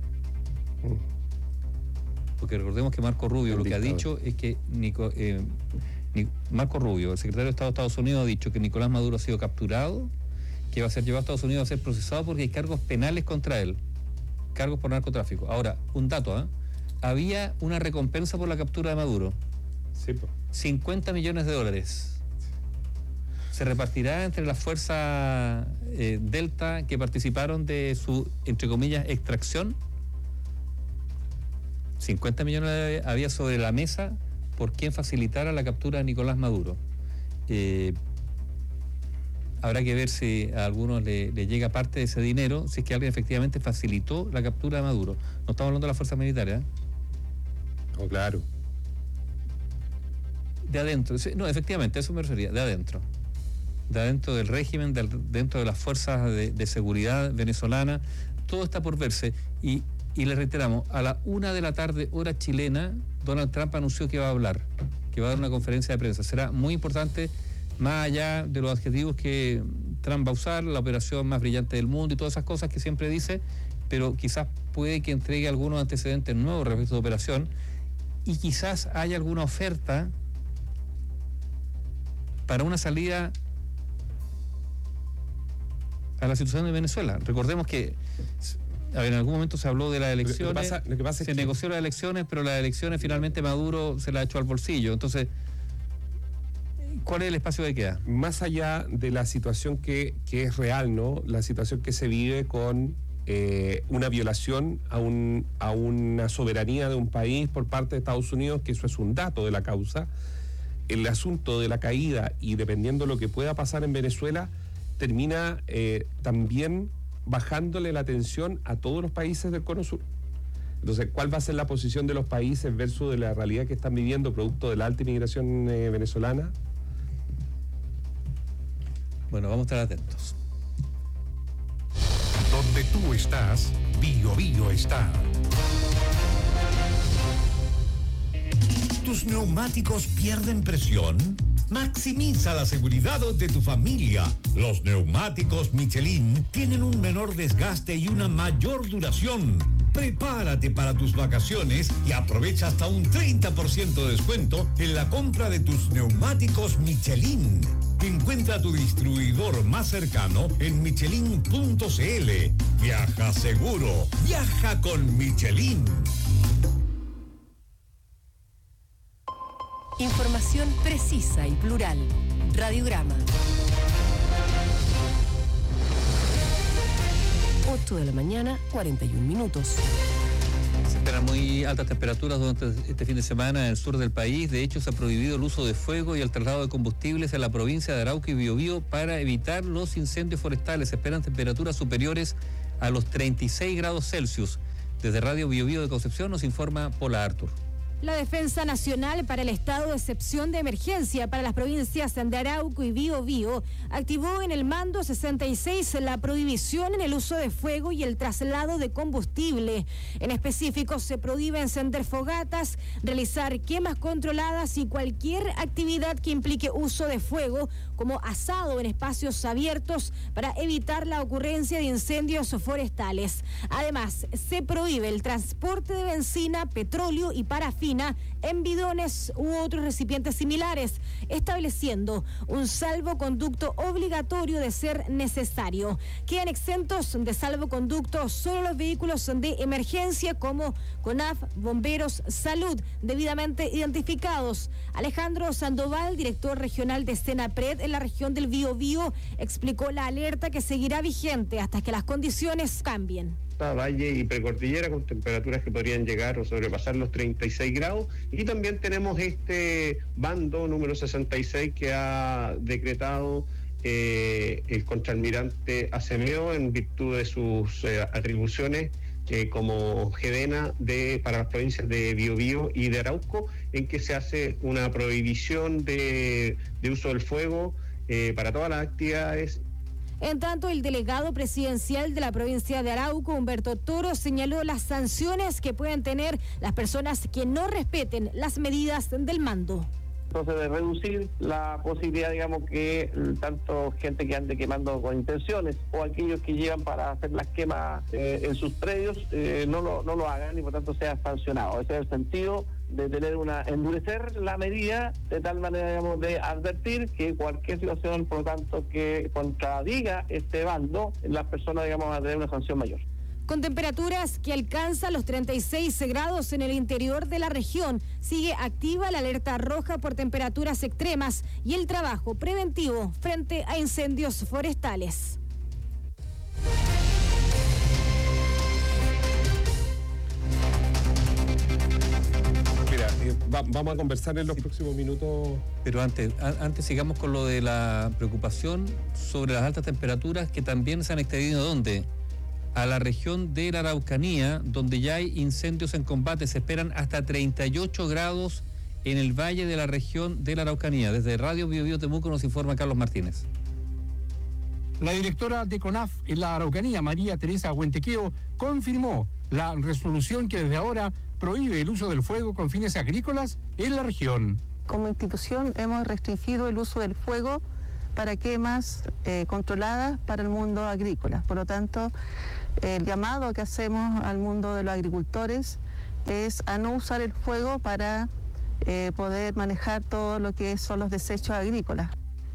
Porque recordemos que Marco Rubio lo que ha dicho es que Nico, eh, Marco Rubio, el secretario de Estado de Estados Unidos, ha dicho que Nicolás Maduro ha sido capturado, que va a ser llevado a Estados Unidos a ser procesado porque hay cargos penales contra él, cargos por narcotráfico. Ahora, un dato, ¿eh? Había una recompensa por la captura de Maduro. Sí, pues. cincuenta millones de dólares. Se repartirá entre las fuerzas eh, Delta que participaron de su, entre comillas, extracción. cincuenta millones había sobre la mesa por quien facilitara la captura de Nicolás Maduro. Eh, habrá que ver si a algunos le, le llega parte de ese dinero, si es que alguien efectivamente facilitó la captura de Maduro. No estamos hablando de las fuerzas militares, ¿eh? Oh, claro. De adentro, no, efectivamente, eso me refería, de adentro. De adentro del régimen, de, dentro de las fuerzas de, de seguridad venezolana, todo está por verse. Y, y le reiteramos, a la una de la tarde, hora chilena, Donald Trump anunció que va a hablar, que va a dar una conferencia de prensa. Será muy importante, más allá de los adjetivos que Trump va a usar, la operación más brillante del mundo y todas esas cosas que siempre dice, pero quizás puede que entregue algunos antecedentes nuevos respecto a la operación y quizás haya alguna oferta para una salida a la situación de Venezuela. Recordemos que a ver, en algún momento se habló de las elecciones, lo que pasa, lo que pasa es se que... negoció las elecciones, pero las elecciones finalmente Maduro se las echó al bolsillo. Entonces, ¿cuál es el espacio que queda? Más allá de la situación que, que es real, ¿no? La situación que se vive con eh, una violación a, un, a una soberanía de un país por parte de Estados Unidos, que eso es un dato de la causa. El asunto de la caída, y dependiendo de lo que pueda pasar en Venezuela, termina eh, también bajándole la atención a todos los países del Cono Sur. Entonces, ¿cuál va a ser la posición de los países versus de la realidad que están viviendo producto de la alta inmigración eh, venezolana? Bueno, vamos a estar atentos. Donde tú estás, Bio Bio está. ¿Tus neumáticos pierden presión? Maximiza la seguridad de tu familia. Los neumáticos Michelin tienen un menor desgaste y una mayor duración. Prepárate para tus vacaciones y aprovecha hasta un treinta por ciento de descuento en la compra de tus neumáticos Michelin. Encuentra tu distribuidor más cercano en michelin punto c l. Viaja seguro. Viaja con Michelin. Información precisa y plural. Radiograma. ocho de la mañana, cuarenta y un minutos. Se esperan muy altas temperaturas durante este fin de semana en el sur del país. De hecho, se ha prohibido el uso de fuego y el traslado de combustibles en la provincia de Arauco y Biobío para evitar los incendios forestales. Se esperan temperaturas superiores a los treinta y seis grados Celsius. Desde Radio Biobío de Concepción nos informa Paula Artur. La Defensa Nacional para el Estado de Excepción de Emergencia para las provincias de Arauco y Biobío activó en el mando sesenta y seis la prohibición en el uso de fuego y el traslado de combustible. En específico, se prohíbe encender fogatas, realizar quemas controladas y cualquier actividad que implique uso de fuego, como asado en espacios abiertos, para evitar la ocurrencia de incendios forestales. Además, se prohíbe el transporte de benzina, petróleo y parafina en bidones u otros recipientes similares, estableciendo un salvoconducto obligatorio de ser necesario. Quedan exentos de salvoconducto solo los vehículos de emergencia como CONAF, Bomberos, Salud, debidamente identificados. Alejandro Sandoval, director regional de Senapred en la región del Biobío, explicó la alerta que seguirá vigente hasta que las condiciones cambien. Valle y precordillera con temperaturas que podrían llegar o sobrepasar los treinta y seis grados, y también tenemos este bando número sesenta y seis que ha decretado eh, el contraalmirante Acemeo en virtud de sus eh, atribuciones eh, como GEDENA de, para las provincias de Biobío y de Arauco, en que se hace una prohibición de, de uso del fuego eh, para todas las actividades. En tanto, el delegado presidencial de la provincia de Arauco, Humberto Toro, señaló las sanciones que pueden tener las personas que no respeten las medidas del mando. Entonces, de reducir la posibilidad, digamos, que tanto gente que ande quemando con intenciones o aquellos que llevan para hacer las quemas eh, en sus predios eh, no lo no lo hagan y por tanto sean sancionados. Ese es el sentido de tener una endurecer la medida de tal manera, digamos, de advertir que cualquier situación, por lo tanto, que contradiga este bando, las personas, digamos, van a tener una sanción mayor. Con temperaturas que alcanzan los treinta y seis grados en el interior de la región, sigue activa la alerta roja por temperaturas extremas y el trabajo preventivo frente a incendios forestales. Mira, eh, va, vamos a conversar en los próximos minutos. Pero antes, a, antes sigamos con lo de la preocupación sobre las altas temperaturas que también se han extendido. ¿Dónde? A la región de la Araucanía, donde ya hay incendios en combate. Se esperan hasta treinta y ocho grados en el valle de la región de la Araucanía. Desde Radio Biobío Temuco nos informa Carlos Martínez. La directora de CONAF en la Araucanía, María Teresa Huentequeo, confirmó la resolución que desde ahora prohíbe el uso del fuego con fines agrícolas en la región. Como institución hemos restringido el uso del fuego para quemas eh, controladas para el mundo agrícola. Por lo tanto, el llamado que hacemos al mundo de los agricultores es a no usar el fuego para eh, poder manejar todo lo que son los desechos agrícolas.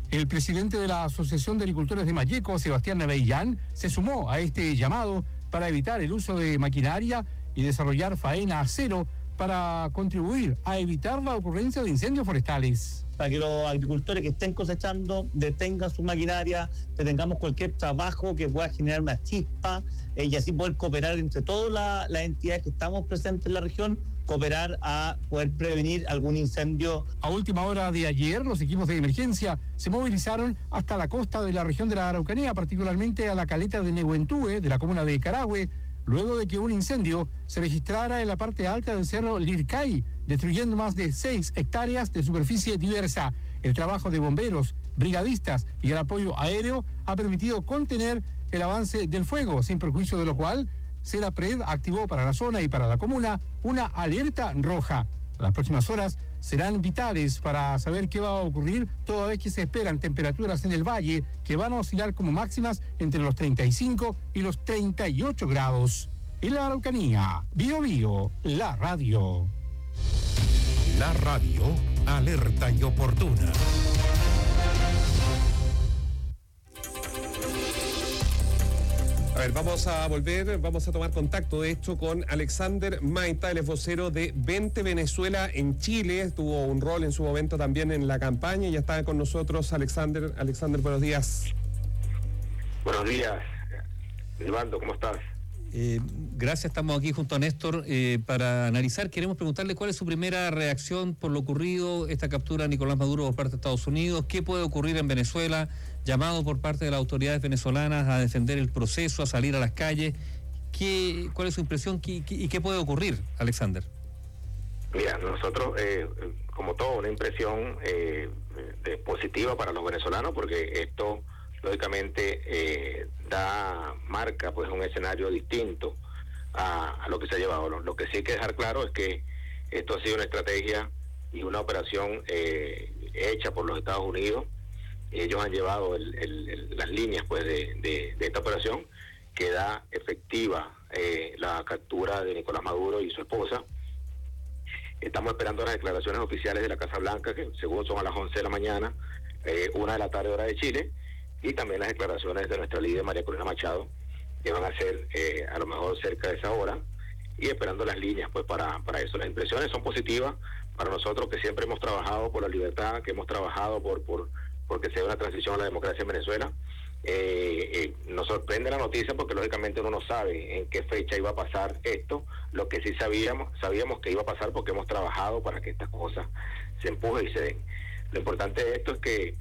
El presidente de la Asociación de Agricultores de Malleco, Sebastián Avellán, se sumó a este llamado para evitar el uso de maquinaria y desarrollar faena a cero para contribuir a evitar la ocurrencia de incendios forestales. Para que los agricultores que estén cosechando detengan su maquinaria, detengamos cualquier trabajo que pueda generar una chispa eh, y así poder cooperar entre todas la, las entidades que estamos presentes en la región, cooperar a poder prevenir algún incendio. A última hora de ayer, los equipos de emergencia se movilizaron hasta la costa de la región de la Araucanía, particularmente a la caleta de Nehuentúe, de la comuna de Carahue, luego de que un incendio se registrara en la parte alta del cerro Lircay, destruyendo más de seis hectáreas de superficie diversa. El trabajo de bomberos, brigadistas y el apoyo aéreo ha permitido contener el avance del fuego, sin perjuicio de lo cual SENAPRED activó para la zona y para la comuna una alerta roja. Las próximas horas serán vitales para saber qué va a ocurrir, toda vez que se esperan temperaturas en el valle que van a oscilar como máximas entre los treinta y cinco y los treinta y ocho grados. En la Araucanía, Bio Bio, la radio. La radio, alerta y oportuna. A ver, vamos a volver, vamos a tomar contacto, de hecho, con Alexander Maita, el vocero de Vente Venezuela en Chile. Tuvo un rol en su momento también en la campaña y ya está con nosotros Alexander. Alexander, buenos días. Buenos días, Edvaldo, ¿cómo estás? Eh, gracias, estamos aquí junto a Néstor eh, para analizar. Queremos preguntarle cuál es su primera reacción por lo ocurrido, esta captura de Nicolás Maduro por parte de Estados Unidos, qué puede ocurrir en Venezuela, llamado por parte de las autoridades venezolanas a defender el proceso, a salir a las calles. ¿Qué, ¿Cuál es su impresión qué, qué, y qué puede ocurrir, Alexander? Mira, nosotros, eh, como todo, una impresión eh, de positiva para los venezolanos, porque esto lógicamente eh, da marca pues un escenario distinto a, a lo que se ha llevado. Lo, lo que sí hay que dejar claro es que esto ha sido una estrategia y una operación eh, hecha por los Estados Unidos. Ellos han llevado el, el, el, las líneas pues de, de, de esta operación que da efectiva eh, la captura de Nicolás Maduro y su esposa. Estamos esperando las declaraciones oficiales de la Casa Blanca, que según son a las once de la mañana, eh, una de la tarde hora de Chile, y también las declaraciones de nuestra líder María Corina Machado, que van a ser eh, a lo mejor cerca de esa hora, y esperando las líneas pues para, para eso. Las impresiones son positivas para nosotros, que siempre hemos trabajado por la libertad, que hemos trabajado por por porque sea una transición a la democracia en Venezuela. Eh, eh, nos sorprende la noticia porque lógicamente uno no sabe en qué fecha iba a pasar esto. Lo que sí sabíamos, sabíamos que iba a pasar porque hemos trabajado para que estas cosas se empujen y se den. Lo importante de esto es que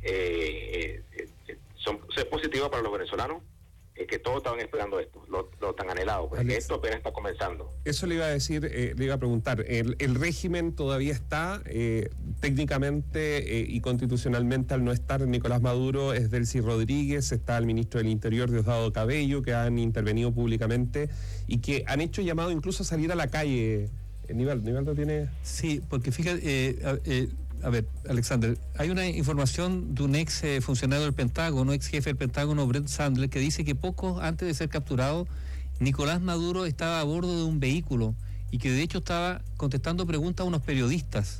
eh, eh, son, es positiva para los venezolanos, eh, que todos estaban esperando esto, lo, lo tan anhelado, porque Alex, esto apenas está comenzando. Eso le iba a decir, eh, le iba a preguntar, el, el régimen todavía está, eh, técnicamente eh, y constitucionalmente, al no estar Nicolás Maduro, es Delcy Rodríguez, está el ministro del Interior, Diosdado Cabello, que han intervenido públicamente y que han hecho llamado incluso a salir a la calle. Nivaldo, Nivaldo tiene... Sí, porque fíjate, eh, eh, a ver, Alexander, hay una información de un ex eh, funcionario del Pentágono, ex jefe del Pentágono, Brett Sandler, que dice que poco antes de ser capturado, Nicolás Maduro estaba a bordo de un vehículo y que de hecho estaba contestando preguntas a unos periodistas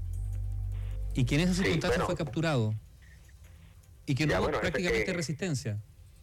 y que en esa circunstancia sí, bueno, fue capturado y que no hubo bueno, prácticamente que, resistencia.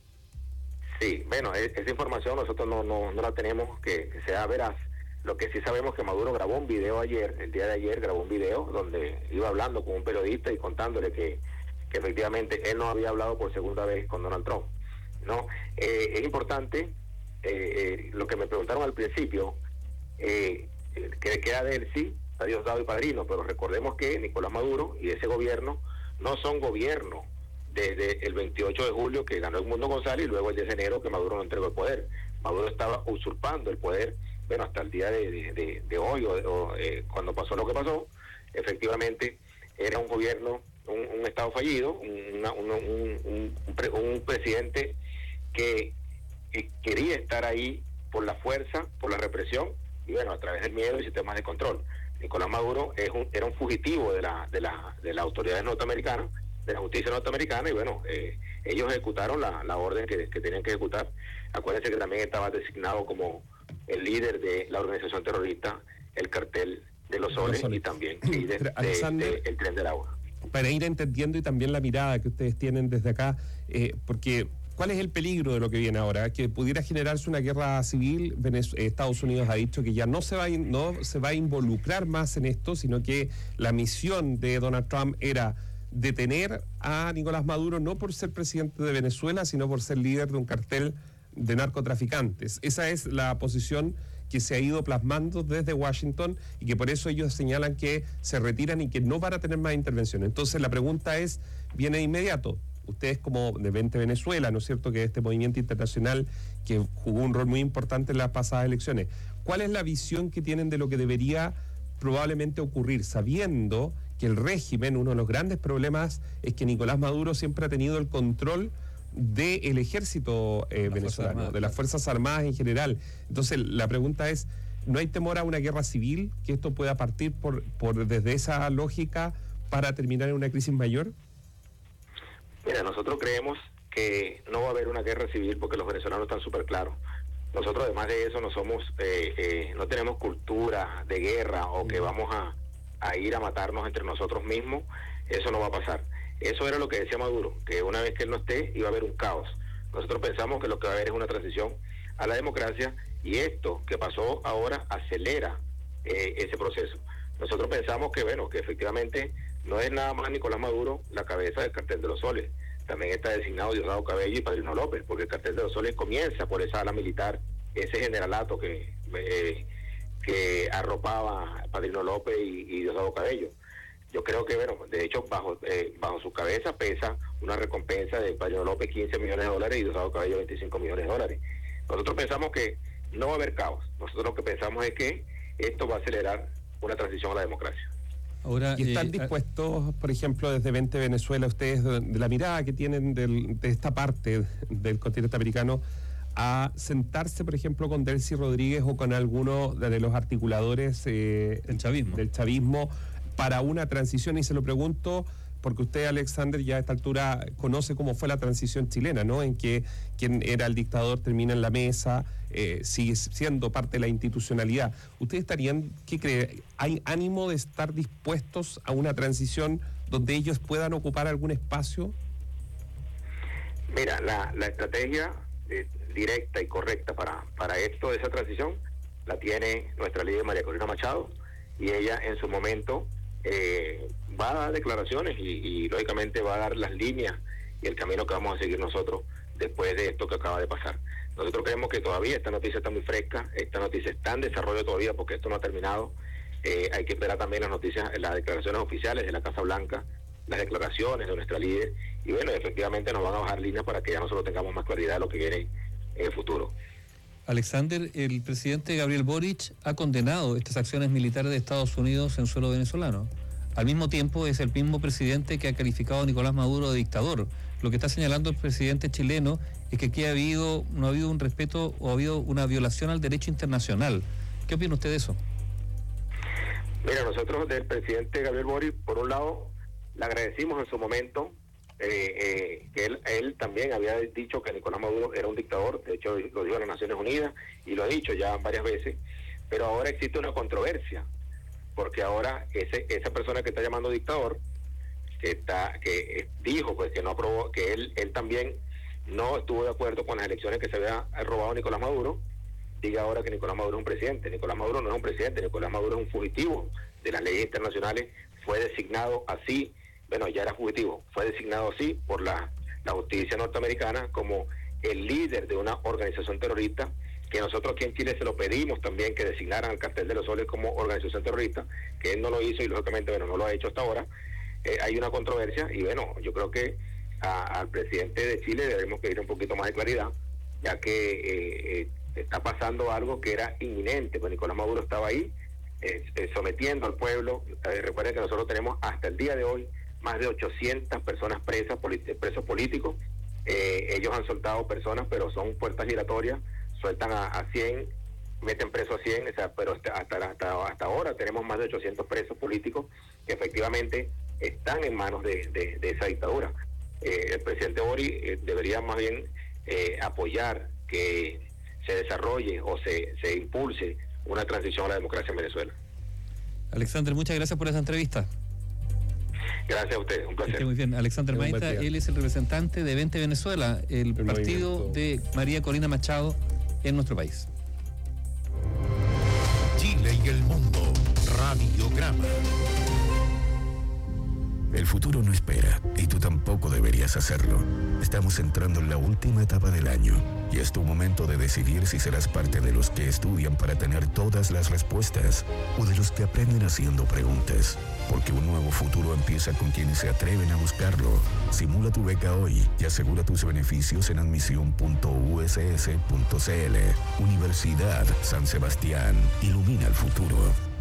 Sí, bueno, esa información nosotros no, no, no la tenemos que, que sea veraz. Lo que sí sabemos es que Maduro grabó un video ayer, el día de ayer grabó un video donde iba hablando con un periodista y contándole que, que efectivamente él no había hablado por segunda vez con Donald Trump, ¿no? Eh, es importante, eh, eh, lo que me preguntaron al principio, eh, que queda de él, sí, a Diosdado y Padrino, pero recordemos que Nicolás Maduro y ese gobierno no son gobierno desde el veintiocho de julio que ganó Edmundo González y luego el diez de enero que Maduro no entregó el poder. Maduro estaba usurpando el poder. Bueno, hasta el día de, de, de, de hoy, o, o eh, cuando pasó lo que pasó, efectivamente era un gobierno, un, un Estado fallido, una, un, un, un, un presidente que, que quería estar ahí por la fuerza, por la represión, y bueno, a través del miedo y sistemas de control. Nicolás Maduro es un, era un fugitivo de la de la de las autoridades norteamericanas, de la justicia norteamericana, y bueno, eh, ellos ejecutaron la, la orden que, que tenían que ejecutar. Acuérdense que también estaba designado como el líder de la organización terrorista, el cartel de los soles, y también líder del de, de, Tren del Agua. para ir entendiendo y también la mirada que ustedes tienen desde acá, eh, porque ¿cuál es el peligro de lo que viene ahora? Que pudiera generarse una guerra civil. Venez- Estados Unidos ha dicho que ya no se va a in- no se va a involucrar más en esto, sino que la misión de Donald Trump era detener a Nicolás Maduro no por ser presidente de Venezuela, sino por ser líder de un cartel de narcotraficantes. Esa es la posición que se ha ido plasmando desde Washington y que por eso ellos señalan que se retiran y que no van a tener más intervención. Entonces la pregunta es, viene de inmediato. Ustedes como de Vente Venezuela, ¿no es cierto?, que este movimiento internacional que jugó un rol muy importante en las pasadas elecciones. ¿Cuál es la visión que tienen de lo que debería probablemente ocurrir, sabiendo que el régimen, uno de los grandes problemas es que Nicolás Maduro siempre ha tenido el control del ejército eh, venezolano, de las Fuerzas Armadas en general? Entonces la pregunta es, ¿no hay temor a una guerra civil, que esto pueda partir por, por desde esa lógica para terminar en una crisis mayor? Mira, nosotros creemos que no va a haber una guerra civil porque los venezolanos están súper claros. Nosotros además de eso no somos, eh, eh, no tenemos cultura de guerra o que vamos a, a ir a matarnos entre nosotros mismos. Eso no va a pasar. Eso era lo que decía Maduro, que una vez que él no esté iba a haber un caos. Nosotros pensamos que lo que va a haber es una transición a la democracia y esto que pasó ahora acelera eh, ese proceso. Nosotros pensamos que, bueno, que efectivamente no es nada más Nicolás Maduro la cabeza del Cartel de los Soles. También está designado Diosdado Cabello y Padrino López, porque el Cartel de los Soles comienza por esa ala militar, ese generalato que, eh, que arropaba Padrino López y, y Diosdado Cabello. Yo creo que, bueno, de hecho, bajo eh, bajo su cabeza pesa una recompensa de Padrino López quince millones de dólares y Diosdado Cabello veinticinco millones de dólares. Nosotros pensamos que no va a haber caos. Nosotros lo que pensamos es que esto va a acelerar una transición a la democracia. Ahora, ¿Y están eh, dispuestos, por ejemplo, desde Vente Venezuela, ustedes, de, de la mirada que tienen del, de esta parte del continente americano, a sentarse, por ejemplo, con Delcy Rodríguez o con alguno de los articuladores eh, del chavismo. del chavismo para una transición? Y se lo pregunto porque usted, Alexander, ya a esta altura conoce cómo fue la transición chilena, ¿no? En que quien era el dictador termina en la mesa, eh, sigue siendo parte de la institucionalidad. ¿Ustedes estarían, qué cree, hay ánimo de estar dispuestos a una transición donde ellos puedan ocupar algún espacio? Mira, la, la estrategia eh, directa y correcta para, para esto, esa transición, la tiene nuestra líder María Corina Machado, y ella en su momento eh, va a dar declaraciones y, y lógicamente va a dar las líneas y el camino que vamos a seguir nosotros después de esto que acaba de pasar. Nosotros creemos que todavía esta noticia está muy fresca, esta noticia está en desarrollo todavía porque esto no ha terminado. Eh, hay que esperar también las noticias, las declaraciones oficiales de la Casa Blanca, las declaraciones de nuestra líder, y bueno, efectivamente nos van a bajar líneas para que ya nosotros tengamos más claridad de lo que viene en el futuro. Alexander, el presidente Gabriel Boric ha condenado estas acciones militares de Estados Unidos en suelo venezolano. Al mismo tiempo es el mismo presidente que ha calificado a Nicolás Maduro de dictador. Lo que está señalando el presidente chileno es que aquí ha habido, no ha habido un respeto o ha habido una violación al derecho internacional. ¿Qué opina usted de eso? Mira, nosotros del presidente Gabriel Boric, por un lado, le agradecimos en su momento eh, eh, que él, él también había dicho que Nicolás Maduro era un dictador. De hecho lo dijo en las Naciones Unidas y lo ha dicho ya varias veces, pero ahora existe una controversia porque ahora ese esa persona que está llamando dictador, que está que dijo pues que no aprobó, que él él también no estuvo de acuerdo con las elecciones que se había robado Nicolás Maduro, diga ahora que Nicolás Maduro es un presidente. Nicolás Maduro no es un presidente, Nicolás Maduro es un fugitivo de las leyes internacionales, fue designado así, bueno, ya era fugitivo, fue designado así por la, la justicia norteamericana como el líder de una organización terrorista, que nosotros aquí en Chile se lo pedimos también que designaran al Cartel de los Soles como organización terrorista, que él no lo hizo y lógicamente, bueno, no lo ha hecho hasta ahora. Eh, hay una controversia y bueno, yo creo que a, al presidente de Chile debemos pedir un poquito más de claridad, ya que eh, eh, está pasando algo que era inminente, pues Nicolás Maduro estaba ahí eh, eh, sometiendo al pueblo. Eh, recuerden que nosotros tenemos hasta el día de hoy más de ochocientas personas presas, presos políticos. Eh, ellos han soltado personas, pero son puertas giratorias, sueltan a, a cien, meten preso a cien, o sea, pero hasta, hasta, hasta ahora tenemos más de ochocientos presos políticos que efectivamente están en manos de, de, de esa dictadura. Eh, el presidente Boric eh, debería más bien eh, apoyar que se desarrolle o se, se impulse una transición a la democracia en Venezuela. Alexander, muchas gracias por esa entrevista. Gracias a usted, un placer. Esté muy bien. Alexander Maita, él es el representante de Vente Venezuela, el, el partido movimiento de María Corina Machado en nuestro país. Chile y el mundo, Radiograma. El futuro no espera, y tú tampoco deberías hacerlo. Estamos entrando en la última etapa del año, y es tu momento de decidir si serás parte de los que estudian para tener todas las respuestas, o de los que aprenden haciendo preguntas. Porque un nuevo futuro empieza con quienes se atreven a buscarlo. Simula tu beca hoy y asegura tus beneficios en admisión punto u s s punto c l. Universidad San Sebastián. Ilumina el futuro.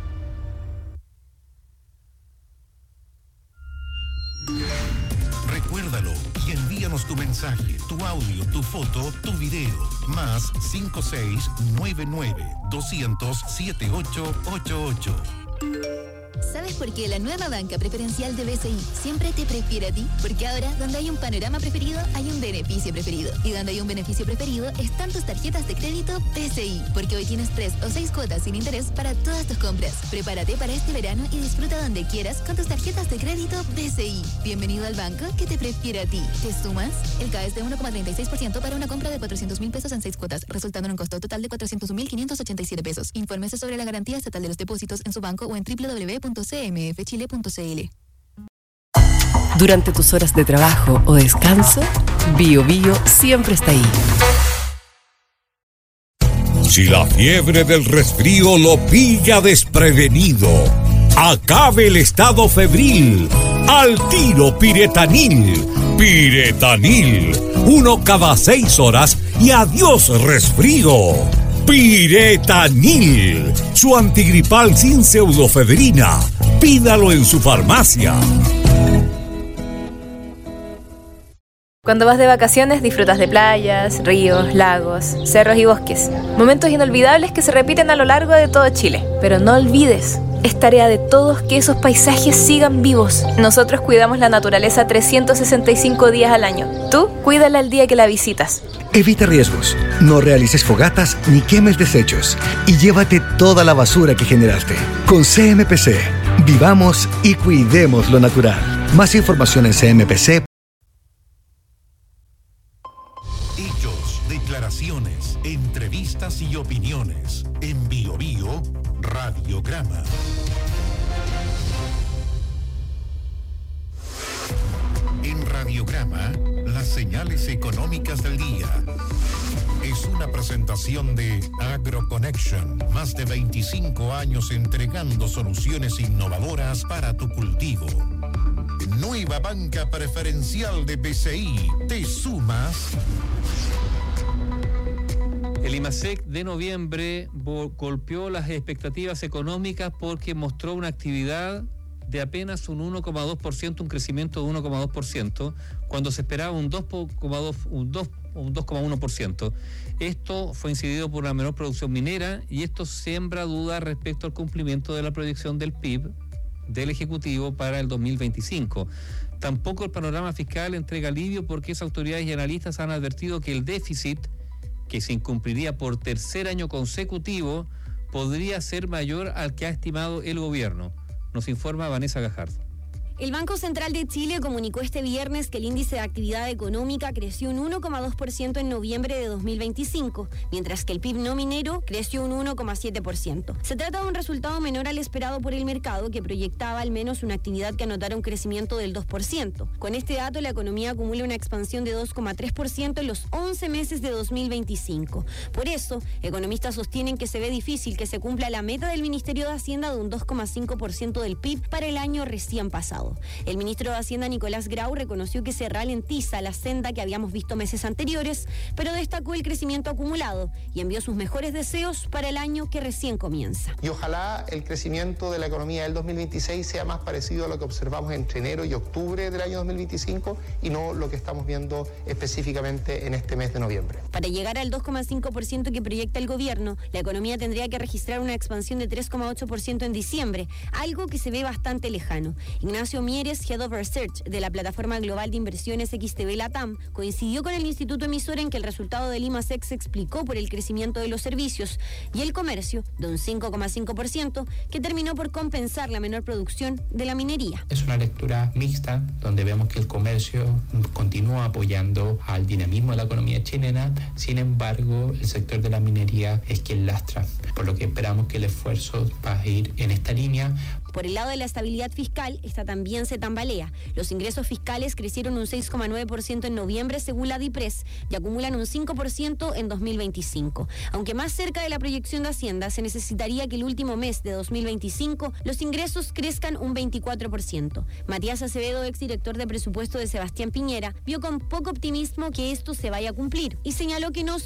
Recuérdalo y envíanos tu mensaje, tu audio, tu foto, tu video. Más cinco seis nueve nueve dos cero cero siete ocho ocho ocho. ¿Sabes por qué la nueva banca preferencial de B C I siempre te prefiere a ti? Porque ahora, donde hay un panorama preferido, hay un beneficio preferido. Y donde hay un beneficio preferido, están tus tarjetas de crédito B C I. Porque hoy tienes tres o seis cuotas sin interés para todas tus compras. Prepárate para este verano y disfruta donde quieras con tus tarjetas de crédito B C I. Bienvenido al banco que te prefiere a ti. ¿Te sumas? El K es de uno coma treinta y seis por ciento para una compra de cuatrocientos mil pesos en seis cuotas, resultando en un costo total de cuatrocientos mil quinientos ochenta y siete pesos. Infórmese sobre la garantía estatal de los depósitos en su banco o en doble u doble u doble u punto c m f chile punto c l. Durante tus horas de trabajo o descanso, Bio Bio siempre está ahí. Si la fiebre del resfrío lo pilla desprevenido, acabe el estado febril. Al tiro Piretanil. Piretanil. Uno cada seis horas y adiós resfrío. Piretanil. Su antigripal sin pseudofebrina. Pídalo en su farmacia. Cuando vas de vacaciones disfrutas de playas, ríos, lagos, cerros y bosques. Momentos inolvidables que se repiten a lo largo de todo Chile. Pero no olvides, es tarea de todos que esos paisajes sigan vivos. Nosotros cuidamos la naturaleza trescientos sesenta y cinco días al año. Tú, cuídala el día que la visitas. Evita riesgos, no realices fogatas ni quemes desechos y llévate toda la basura que generaste. Con C M P C, vivamos y cuidemos lo natural. Más información en C M P C. Hechos, declaraciones, entrevistas y opiniones. En Bio Bio, Radiograma. En Radiograma, las señales económicas del día. Es una presentación de AgroConnection. Más de veinticinco años entregando soluciones innovadoras para tu cultivo. Nueva banca preferencial de B C I. ¿Te sumas? El IMASEC de noviembre golpeó las expectativas económicas porque mostró una actividad de apenas un uno coma dos por ciento, un crecimiento de uno coma dos por ciento, cuando se esperaba un dos coma dos por ciento, un dos, un dos coma uno por ciento. Esto fue incidido por una menor producción minera y esto siembra dudas respecto al cumplimiento de la proyección del P I B del Ejecutivo para el dos mil veinticinco. Tampoco el panorama fiscal entrega alivio porque esas autoridades y analistas han advertido que el déficit, que se incumpliría por tercer año consecutivo, podría ser mayor al que ha estimado el gobierno. Nos informa Vanessa Gajardo. El Banco Central de Chile comunicó este viernes que el índice de actividad económica creció un uno coma dos por ciento en noviembre de dos mil veinticinco, mientras que el P I B no minero creció un uno coma siete por ciento. Se trata de un resultado menor al esperado por el mercado, que proyectaba al menos una actividad que anotara un crecimiento del dos por ciento. Con este dato, la economía acumula una expansión de dos coma tres por ciento en los once meses de dos mil veinticinco. Por eso, economistas sostienen que se ve difícil que se cumpla la meta del Ministerio de Hacienda de un dos coma cinco por ciento del P I B para el año recién pasado. El ministro de Hacienda, Nicolás Grau, reconoció que se ralentiza la senda que habíamos visto meses anteriores, pero destacó el crecimiento acumulado y envió sus mejores deseos para el año que recién comienza. Y ojalá el crecimiento de la economía del dos mil veintiséis sea más parecido a lo que observamos entre enero y octubre del año dos mil veinticinco y no lo que estamos viendo específicamente en este mes de noviembre. Para llegar al dos coma cinco por ciento que proyecta el gobierno, la economía tendría que registrar una expansión de tres coma ocho por ciento en diciembre, algo que se ve bastante lejano. Ignacio Mauricio Mieres, Head of Research de la plataforma global de inversiones X T B Latam, coincidió con el instituto emisor en que el resultado del IMASEC se explicó por el crecimiento de los servicios y el comercio de un cinco coma cinco por ciento, que terminó por compensar la menor producción de la minería. Es una lectura mixta, donde vemos que el comercio continúa apoyando al dinamismo de la economía chilena. Sin embargo, el sector de la minería es quien lastra, por lo que esperamos que el esfuerzo va a ir en esta línea. Por el lado de la estabilidad fiscal, esta también se tambalea. Los ingresos fiscales crecieron un seis coma nueve por ciento en noviembre según la DIPRES y acumulan un cinco por ciento en dos mil veinticinco. Aunque más cerca de la proyección de Hacienda, se necesitaría que el último mes de dos mil veinticinco los ingresos crezcan un veinticuatro por ciento. Matías Acevedo, exdirector de presupuesto de Sebastián Piñera, vio con poco optimismo que esto se vaya a cumplir y señaló que no